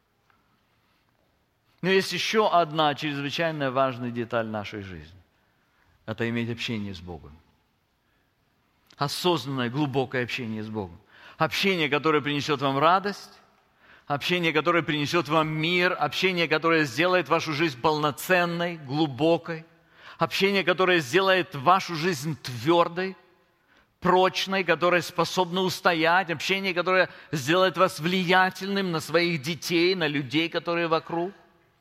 Но есть еще одна чрезвычайно важная деталь нашей жизни. Это иметь общение с Богом. Осознанное, глубокое общение с Богом. Общение, которое принесет вам радость, общение, которое принесет вам мир, общение, которое сделает вашу жизнь полноценной, глубокой, общение, которое сделает вашу жизнь твердой, прочной, которое способно устоять, общение, которое сделает вас влиятельным на своих детей, на людей, которые вокруг.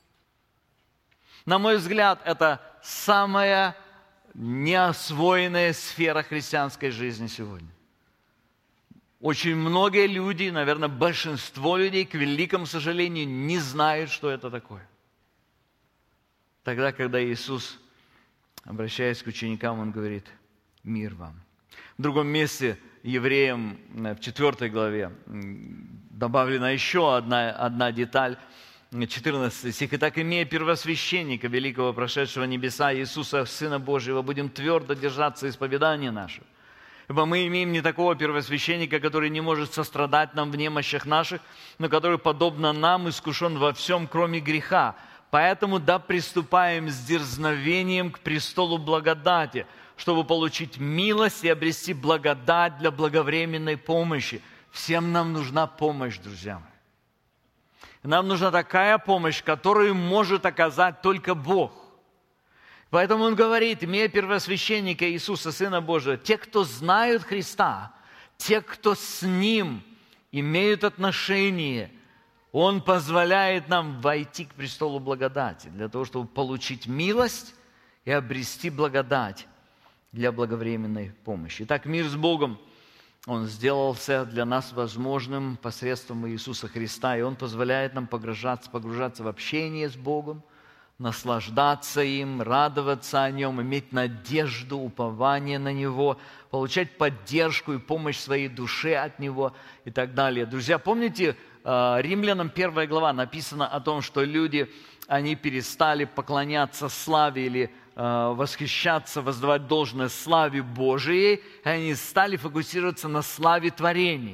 На мой взгляд, это самая неосвоенная сфера христианской жизни сегодня. Очень многие люди, наверное, большинство людей, к великому сожалению, не знают, что это такое. Тогда, когда Иисус, обращаясь к ученикам, Он говорит: «Мир вам». В другом месте, Евреям, в 4 главе, добавлена еще одна деталь, 14 стих. «Итак, имея первосвященника, великого, прошедшего небеса, Иисуса, Сына Божьего, будем твердо держаться исповедания нашего. Ибо мы имеем не такого первосвященника, который не может сострадать нам в немощах наших, но который, подобно нам, искушен во всем, кроме греха. Поэтому да приступаем с дерзновением к престолу благодати, чтобы получить милость и обрести благодать для благовременной помощи». Всем нам нужна помощь, друзья мои. Нам нужна такая помощь, которую может оказать только Бог. Поэтому Он говорит, имея первосвященника Иисуса, Сына Божия, те, кто знают Христа, те, кто с Ним имеют отношение, Он позволяет нам войти к престолу благодати, для того, чтобы получить милость и обрести благодать для благовременной помощи. Итак, мир с Богом, Он сделался для нас возможным посредством Иисуса Христа, и Он позволяет нам погружаться в общение с Богом, наслаждаться им, радоваться о Нем, иметь надежду, упование на Него, получать поддержку и помощь своей душе от Него и так далее. Друзья, помните, Римлянам 1 глава написано о том, что люди, они перестали поклоняться славе или восхищаться, воздавать должное славе Божией, и они стали фокусироваться на славе творения.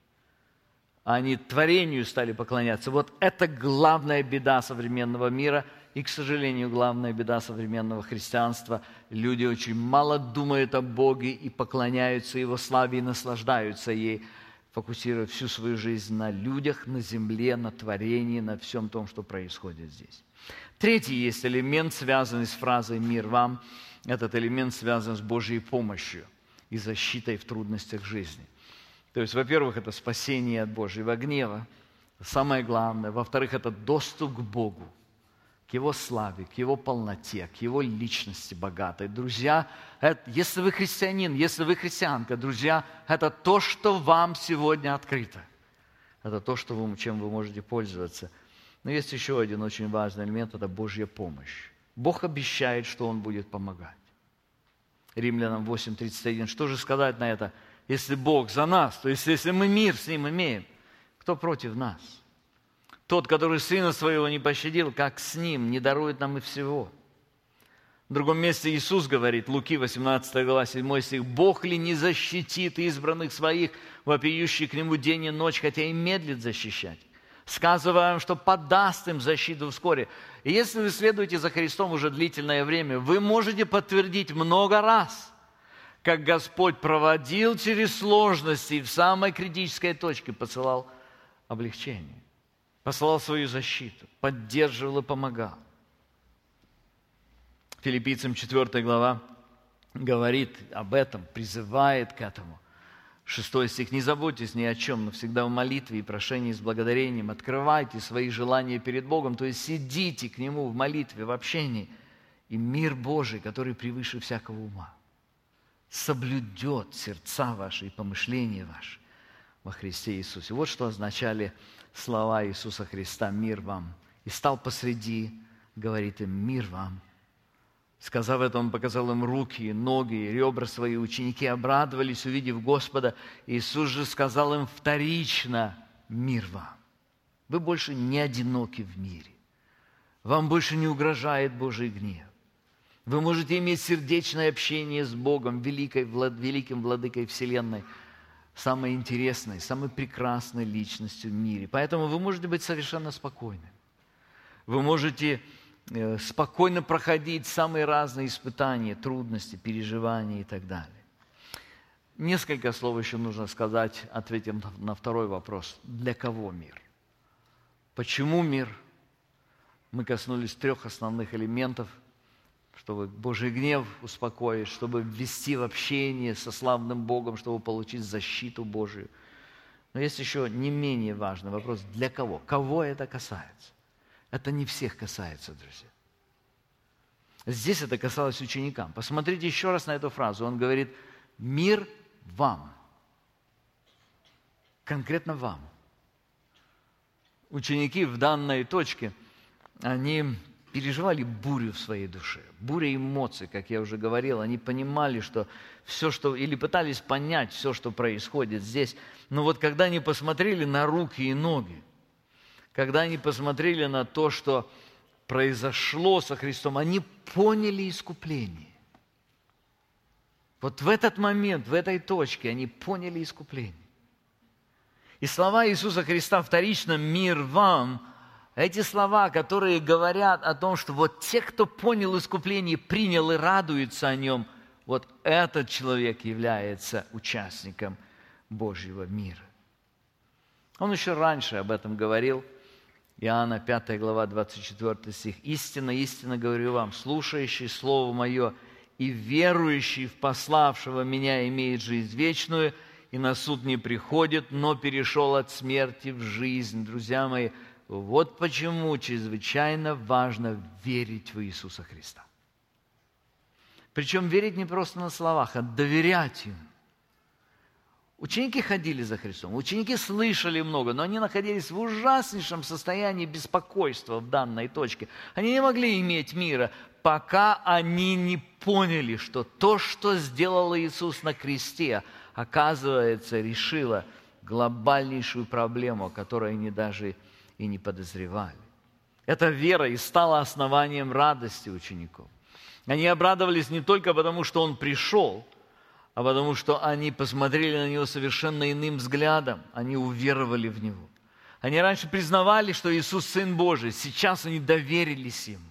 Они творению стали поклоняться. Вот это главная беда современного мира и, к сожалению, главная беда современного христианства. Люди очень мало думают о Боге и поклоняются Его славе и наслаждаются ей, фокусируя всю свою жизнь на людях, на земле, на творении, на всем том, что происходит здесь. Третий есть элемент, связанный с фразой «мир вам». Этот элемент связан с Божьей помощью и защитой в трудностях жизни. То есть, во-первых, это спасение от Божьего гнева, самое главное. Во-вторых, это доступ к Богу, к Его славе, к Его полноте, к Его личности богатой. Друзья, если вы христианин, если вы христианка, друзья, это то, что вам сегодня открыто. Это то, чем вы можете пользоваться. Но есть еще один очень важный элемент – это Божья помощь. Бог обещает, что Он будет помогать. Римлянам 8:31. Что же сказать на это? Если Бог за нас, то есть если мы мир с Ним имеем, кто против нас? Тот, который Сына Своего не пощадил, как с Ним, не дарует нам и всего. В другом месте Иисус говорит, Луки 18 глава, 7 стих, «Бог ли не защитит избранных Своих, вопиющих к Нему день и ночь, хотя и медлит защищать? Сказывая вам, что подаст им защиту вскоре». И если вы следуете за Христом уже длительное время, вы можете подтвердить много раз, как Господь проводил через сложности и в самой критической точке посылал облегчение, посылал свою защиту, поддерживал и помогал. Филиппийцам 4 глава говорит об этом, призывает к этому. 6 стих. «Не заботьтесь ни о чем, но всегда в молитве и прошении с благодарением открывайте свои желания перед Богом». То есть сидите к Нему в молитве, в общении, и мир Божий, который превыше всякого ума, соблюдет сердца ваши и помышления ваши во Христе Иисусе. Вот что означали слова Иисуса Христа «Мир вам». И стал посреди, говорит им «Мир вам». Сказав это, Он показал им руки, ноги, ребра свои. Ученики обрадовались, увидев Господа. Иисус же сказал им вторично «Мир вам». Вы больше не одиноки в мире. Вам больше не угрожает Божий гнев. Вы можете иметь сердечное общение с Богом, великим владыкой Вселенной, самой интересной, самой прекрасной личностью в мире. Поэтому вы можете быть совершенно спокойны. Вы можете спокойно проходить самые разные испытания, трудности, переживания и так далее. Несколько слов еще нужно сказать, ответим на второй вопрос. Для кого мир? Почему мир? Мы коснулись 3 основных элементов, чтобы Божий гнев успокоить, чтобы ввести в общение со славным Богом, чтобы получить защиту Божию. Но есть еще не менее важный вопрос. Для кого? Кого это касается? Это не всех касается, друзья. Здесь это касалось ученикам. Посмотрите еще раз на эту фразу. Он говорит, мир вам. Конкретно вам. Ученики в данной точке, они переживали бурю в своей душе. Буря эмоций, как я уже говорил. Они понимали, что все, что... Или пытались понять все, что происходит здесь. Но вот когда они посмотрели на руки и ноги, когда они посмотрели на то, что произошло со Христом, они поняли искупление. Вот в этот момент, в этой точке они поняли искупление. И слова Иисуса Христа вторично «Мир вам», эти слова, которые говорят о том, что вот те, кто понял искупление, принял и радуется о нем, вот этот человек является участником Божьего мира. Он еще раньше об этом говорил. Иоанна 5 глава, 24 стих. «Истинно, истинно говорю вам, слушающий Слово Мое и верующий в пославшего Меня имеет жизнь вечную, и на суд не приходит, но перешел от смерти в жизнь». Друзья мои, вот почему чрезвычайно важно верить в Иисуса Христа. Причем верить не просто на словах, а доверять Ему. Ученики ходили за Христом, ученики слышали много, но они находились в ужаснейшем состоянии беспокойства в данной точке. Они не могли иметь мира, пока они не поняли, что то, что сделал Иисус на кресте, оказывается, решило глобальнейшую проблему, о которой они даже и не подозревали. Эта вера и стала основанием радости учеников. Они обрадовались не только потому, что Он пришел, а потому что они посмотрели на Него совершенно иным взглядом. Они уверовали в Него. Они раньше признавали, что Иисус Сын Божий. Сейчас они доверились Ему.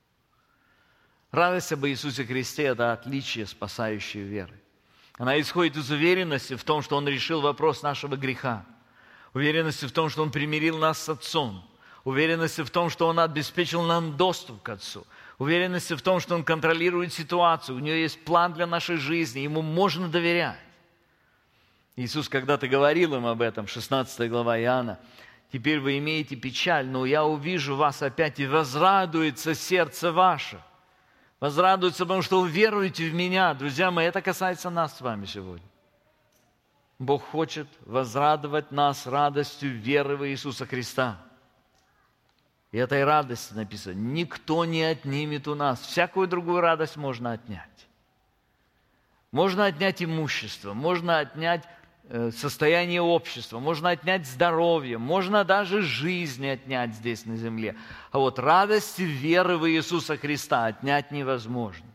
Радость об Иисусе Христе – это отличие спасающей веры. Она исходит из уверенности в том, что Он решил вопрос нашего греха. Уверенности в том, что Он примирил нас с Отцом. Уверенности в том, что Он обеспечил нам доступ к Отцу. Уверенности в том, что Он контролирует ситуацию, у Него есть план для нашей жизни, Ему можно доверять. Иисус когда-то говорил им об этом, 16 глава Иоанна. «Теперь вы имеете печаль, но я увижу вас опять, и возрадуется сердце ваше». Возрадуется, потому что вы веруете в Меня. Друзья мои, это касается нас с вами сегодня. Бог хочет возрадовать нас радостью веры в Иисуса Христа. И этой радости написано: никто не отнимет у нас. Всякую другую радость можно отнять. Можно отнять имущество, можно отнять состояние общества, можно отнять здоровье, можно даже жизнь отнять здесь на земле. А вот радости веры в Иисуса Христа отнять невозможно.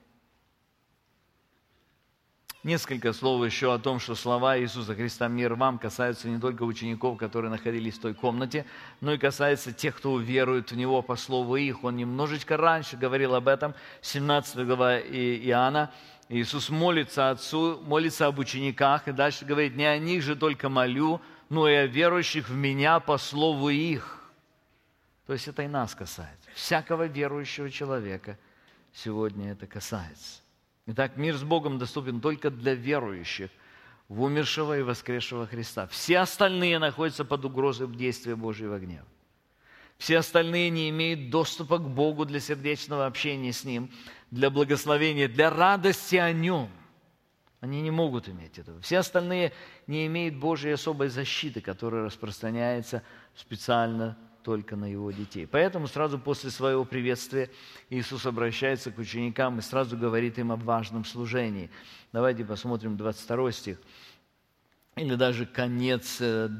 Несколько слов еще о том, что слова Иисуса Христа «Мир вам» касаются не только учеников, которые находились в той комнате, но и касается тех, кто уверует в Него по слову их. Он немножечко раньше говорил об этом, 17 глава Иоанна. Иисус молится Отцу, молится об учениках, и дальше говорит: «Не о них же только молю, но и о верующих в Меня по слову их». То есть это и нас касается. Всякого верующего человека сегодня это касается. Итак, мир с Богом доступен только для верующих в умершего и воскресшего Христа. Все остальные находятся под угрозой действия Божьего гнева. Все остальные не имеют доступа к Богу для сердечного общения с Ним, для благословения, для радости о Нем. Они не могут иметь этого. Все остальные не имеют Божьей особой защиты, которая распространяется специально только на Его детей. Поэтому сразу после своего приветствия Иисус обращается к ученикам и сразу говорит им об важном служении. Давайте посмотрим 22 стих, или даже конец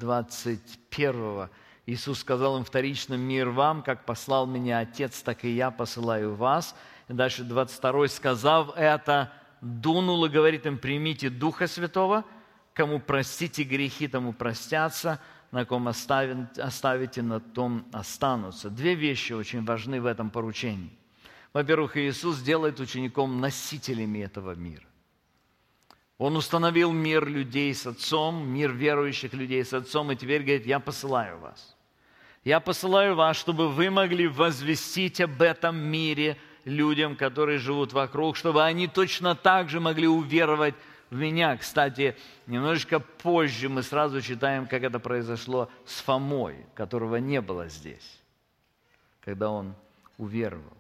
21. Иисус сказал им вторично: «Мир вам, как послал Меня Отец, так и Я посылаю вас». И дальше 22: «Сказав это, дунул и говорит им: примите Духа Святого, кому простите грехи, тому простятся, на ком оставите, на том останутся». Две вещи очень важны в этом поручении. Во-первых, Иисус делает учеников носителями этого мира. Он установил мир людей с Отцом, мир верующих людей с Отцом, и теперь говорит: «Я посылаю вас». Я посылаю вас, чтобы вы могли возвестить об этом мире людям, которые живут вокруг, чтобы они точно так же могли уверовать в Меня. Кстати, немножечко позже мы сразу читаем, как это произошло с Фомой, которого не было здесь, когда он уверовал.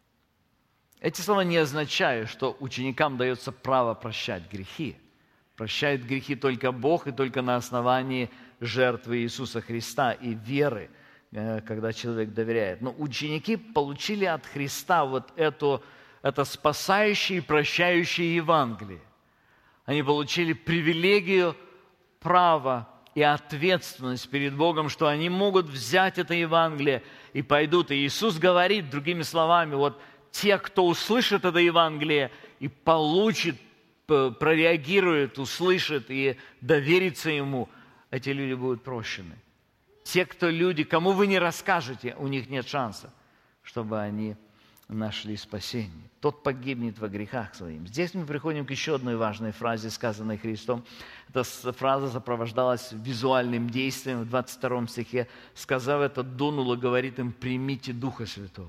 Эти слова не означают, что ученикам дается право прощать грехи. Прощает грехи только Бог и только на основании жертвы Иисуса Христа и веры, когда человек доверяет. Но ученики получили от Христа вот это спасающее и прощающее Евангелие. Они получили привилегию, право и ответственность перед Богом, что они могут взять это Евангелие и пойдут. И Иисус говорит другими словами: вот те, кто услышит это Евангелие и получит, прореагирует, услышит и доверится Ему, эти люди будут прощены. Те, кто люди, кому вы не расскажете, у них нет шанса, чтобы они нашли спасение. Тот погибнет во грехах своим. Здесь мы приходим к еще одной важной фразе, сказанной Христом. Эта фраза сопровождалась визуальным действием. В 22 стихе, сказав это, дунул и говорит им: примите Духа Святого.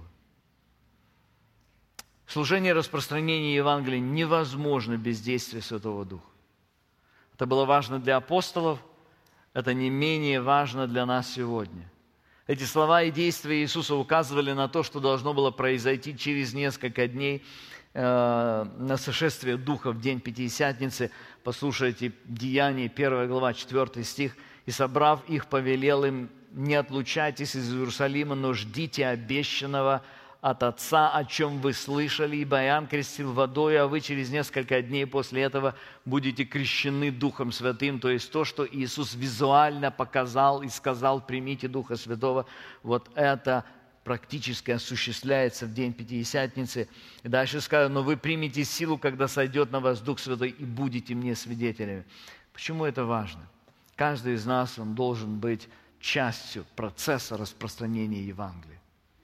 Служение распространения Евангелия невозможно без действия Святого Духа. Это было важно для апостолов, это не менее важно для нас сегодня. Эти слова и действия Иисуса указывали на то, что должно было произойти через несколько дней на сошествие Духа в день Пятидесятницы. Послушайте Деяния, 1 глава, 4 стих. «И, собрав их, повелел им: не отлучайтесь из Иерусалима, но ждите обещанного от Отца, о чем вы слышали, ибо Иоанн крестил водой, а вы через несколько дней после этого будете крещены Духом Святым». То есть то, что Иисус визуально показал и сказал: примите Духа Святого, вот это практически осуществляется в день Пятидесятницы. И дальше сказано: но вы примете силу, когда сойдет на вас Дух Святой, и будете мне свидетелями. Почему это важно? Каждый из нас, он должен быть частью процесса распространения Евангелия.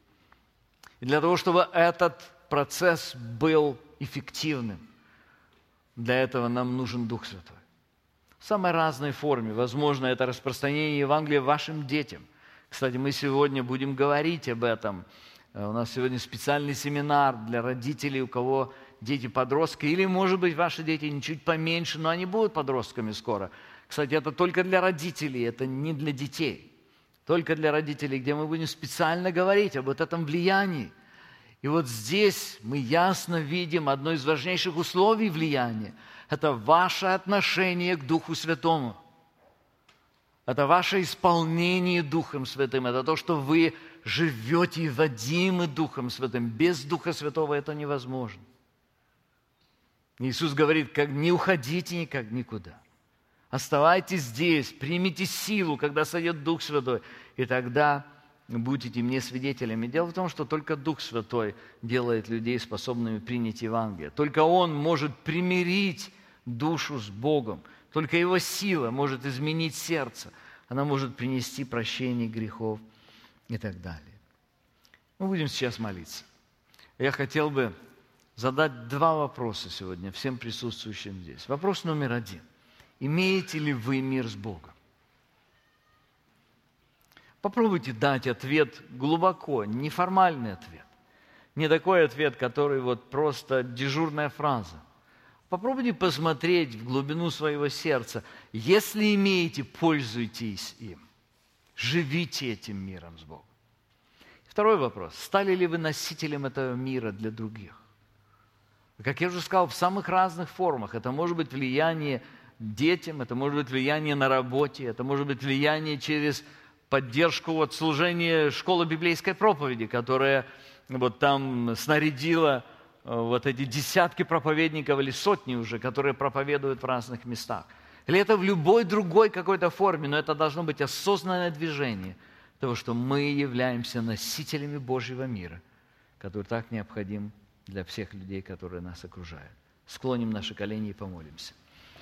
И для того, чтобы этот процесс был эффективным, для этого нам нужен Дух Святой. В самой разной форме. Возможно, это распространение Евангелия вашим детям. Кстати, мы сегодня будем говорить об этом. У нас сегодня специальный семинар для родителей, у кого дети-подростки. Или, может быть, ваши дети чуть поменьше, но они будут подростками скоро. Кстати, это только для родителей, это не для детей. Только для родителей, где мы будем специально говорить об этом влиянии. И вот здесь мы ясно видим одно из важнейших условий влияния. Это ваше отношение к Духу Святому. Это ваше исполнение Духом Святым. Это то, что вы живете и водимы Духом Святым. Без Духа Святого это невозможно. Иисус говорит: как не уходите никуда. Оставайтесь здесь, примите силу, когда сойдет Дух Святой, и тогда будете мне свидетелями. Дело в том, что только Дух Святой делает людей способными принять Евангелие. Только Он может примирить душу с Богом. Только Его сила может изменить сердце. Она может принести прощение грехов и так далее. Мы будем сейчас молиться. Я хотел бы задать два вопроса сегодня всем присутствующим здесь. Вопрос номер 1. Имеете ли вы мир с Богом? Попробуйте дать ответ глубоко, неформальный ответ. Не такой ответ, который вот просто дежурная фраза. Попробуйте посмотреть в глубину своего сердца. Если имеете, пользуйтесь им. Живите этим миром с Богом. Второй вопрос. Стали ли вы носителем этого мира для других? Как я уже сказал, в самых разных формах. Это может быть влияние детям, это может быть влияние на работе, это может быть влияние через поддержку служения школы библейской проповеди, которая вот там снарядила вот эти десятки проповедников или сотни уже, которые проповедуют в разных местах. Или это в любой другой какой-то форме, но это должно быть осознанное движение того, что мы являемся носителями Божьего мира, который так необходим для всех людей, которые нас окружают. Склоним наши колени и помолимся.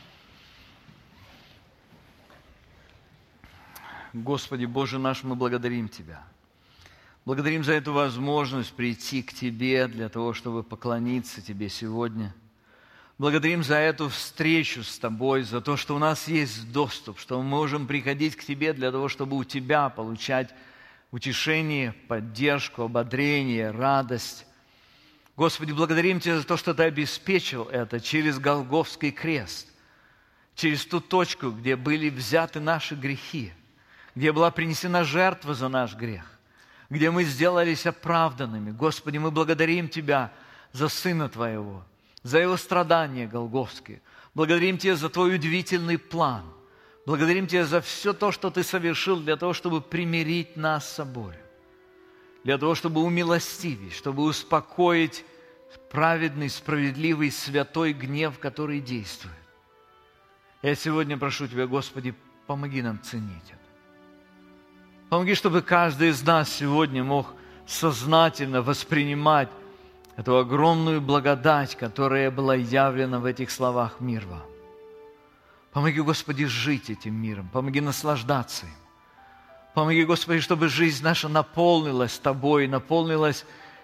Господи, Боже наш, мы благодарим Тебя. Благодарим за эту возможность прийти к Тебе для того, чтобы поклониться Тебе сегодня. Благодарим за эту встречу с Тобой, за то, что у нас есть доступ, что мы можем приходить к Тебе для того, чтобы у Тебя получать утешение, поддержку, ободрение, радость. Господи, благодарим Тебя за то, что Ты обеспечил это через Голгофский крест, через ту точку, где были взяты наши грехи, где была принесена жертва за наш грех, где мы сделались оправданными. Господи, мы благодарим Тебя за Сына Твоего, за Его страдания голгофские. Благодарим Тебя за Твой удивительный план. Благодарим Тебя за все то, что Ты совершил для того, чтобы примирить нас с собой, для того, чтобы умилостивить, чтобы успокоить праведный, справедливый, святой гнев, который действует. Я сегодня прошу Тебя, Господи, помоги нам ценить это. Помоги, чтобы каждый из нас сегодня мог сознательно воспринимать эту огромную благодать, которая была явлена в этих словах: «Мир вам». Помоги, Господи, жить этим миром, помоги наслаждаться им. Помоги, Господи, чтобы жизнь наша наполнилась Тобой, наполнилась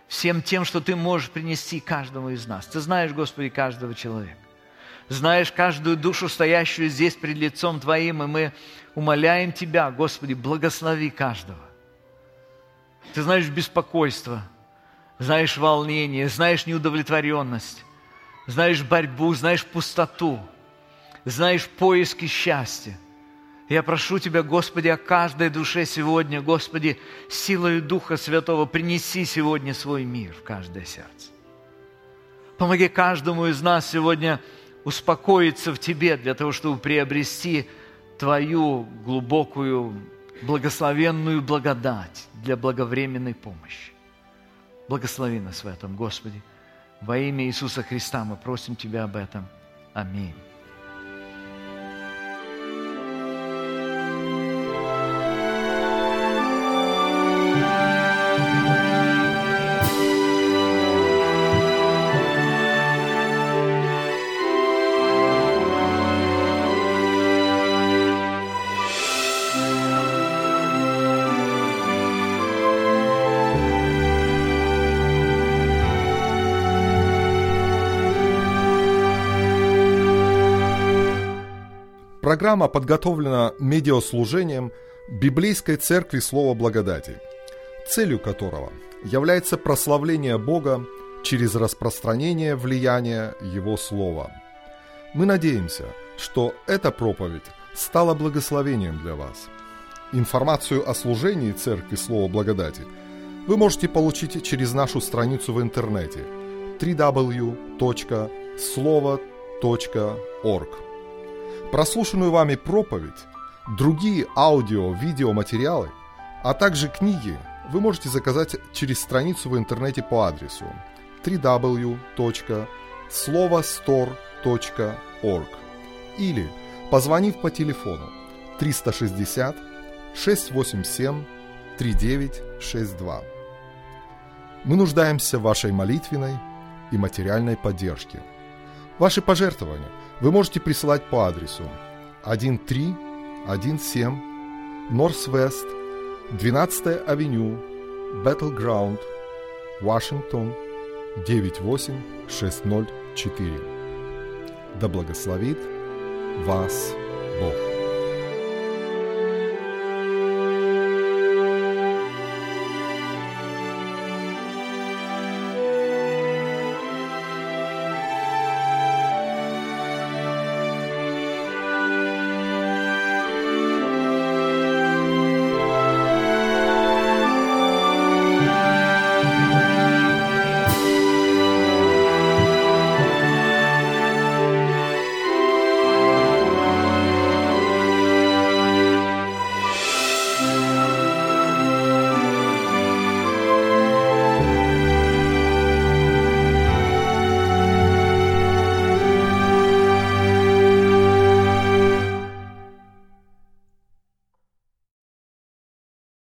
всем тем, что Ты можешь принести каждому из нас. Ты знаешь, Господи, каждого человека. Знаешь каждую душу, стоящую здесь пред лицом Твоим, и мы умоляем Тебя, Господи, благослови каждого. Ты знаешь беспокойство, знаешь волнение, знаешь неудовлетворенность, знаешь борьбу, знаешь пустоту, знаешь поиски счастья. Я прошу Тебя, Господи, о каждой душе сегодня, Господи, силою Духа Святого принеси сегодня свой мир в каждое сердце. Помоги каждому из нас сегодня успокоиться в Тебе для того, чтобы приобрести Твою глубокую, благословенную благодать для благовременной помощи. Благослови нас в этом, Господи. Во имя Иисуса Христа мы просим Тебя об этом. Аминь. Программа подготовлена медиаслужением Библейской Церкви Слова Благодати, целью которого является прославление Бога через распространение влияния Его Слова. Мы надеемся, что эта проповедь стала благословением для вас. Информацию о служении Церкви Слова Благодати вы можете получить через нашу страницу в интернете www.slovo.org. Прослушанную вами проповедь, другие аудио-видеоматериалы, а также книги вы можете заказать через страницу в интернете по адресу www.slovostore.org или позвонив по телефону 360 687 3962. Мы нуждаемся в вашей молитвенной и материальной поддержке. Ваши пожертвования вы можете присылать по адресу 1317 Northwest 12-я авеню, Battleground, Вашингтон, 98604. Да благословит вас Бог.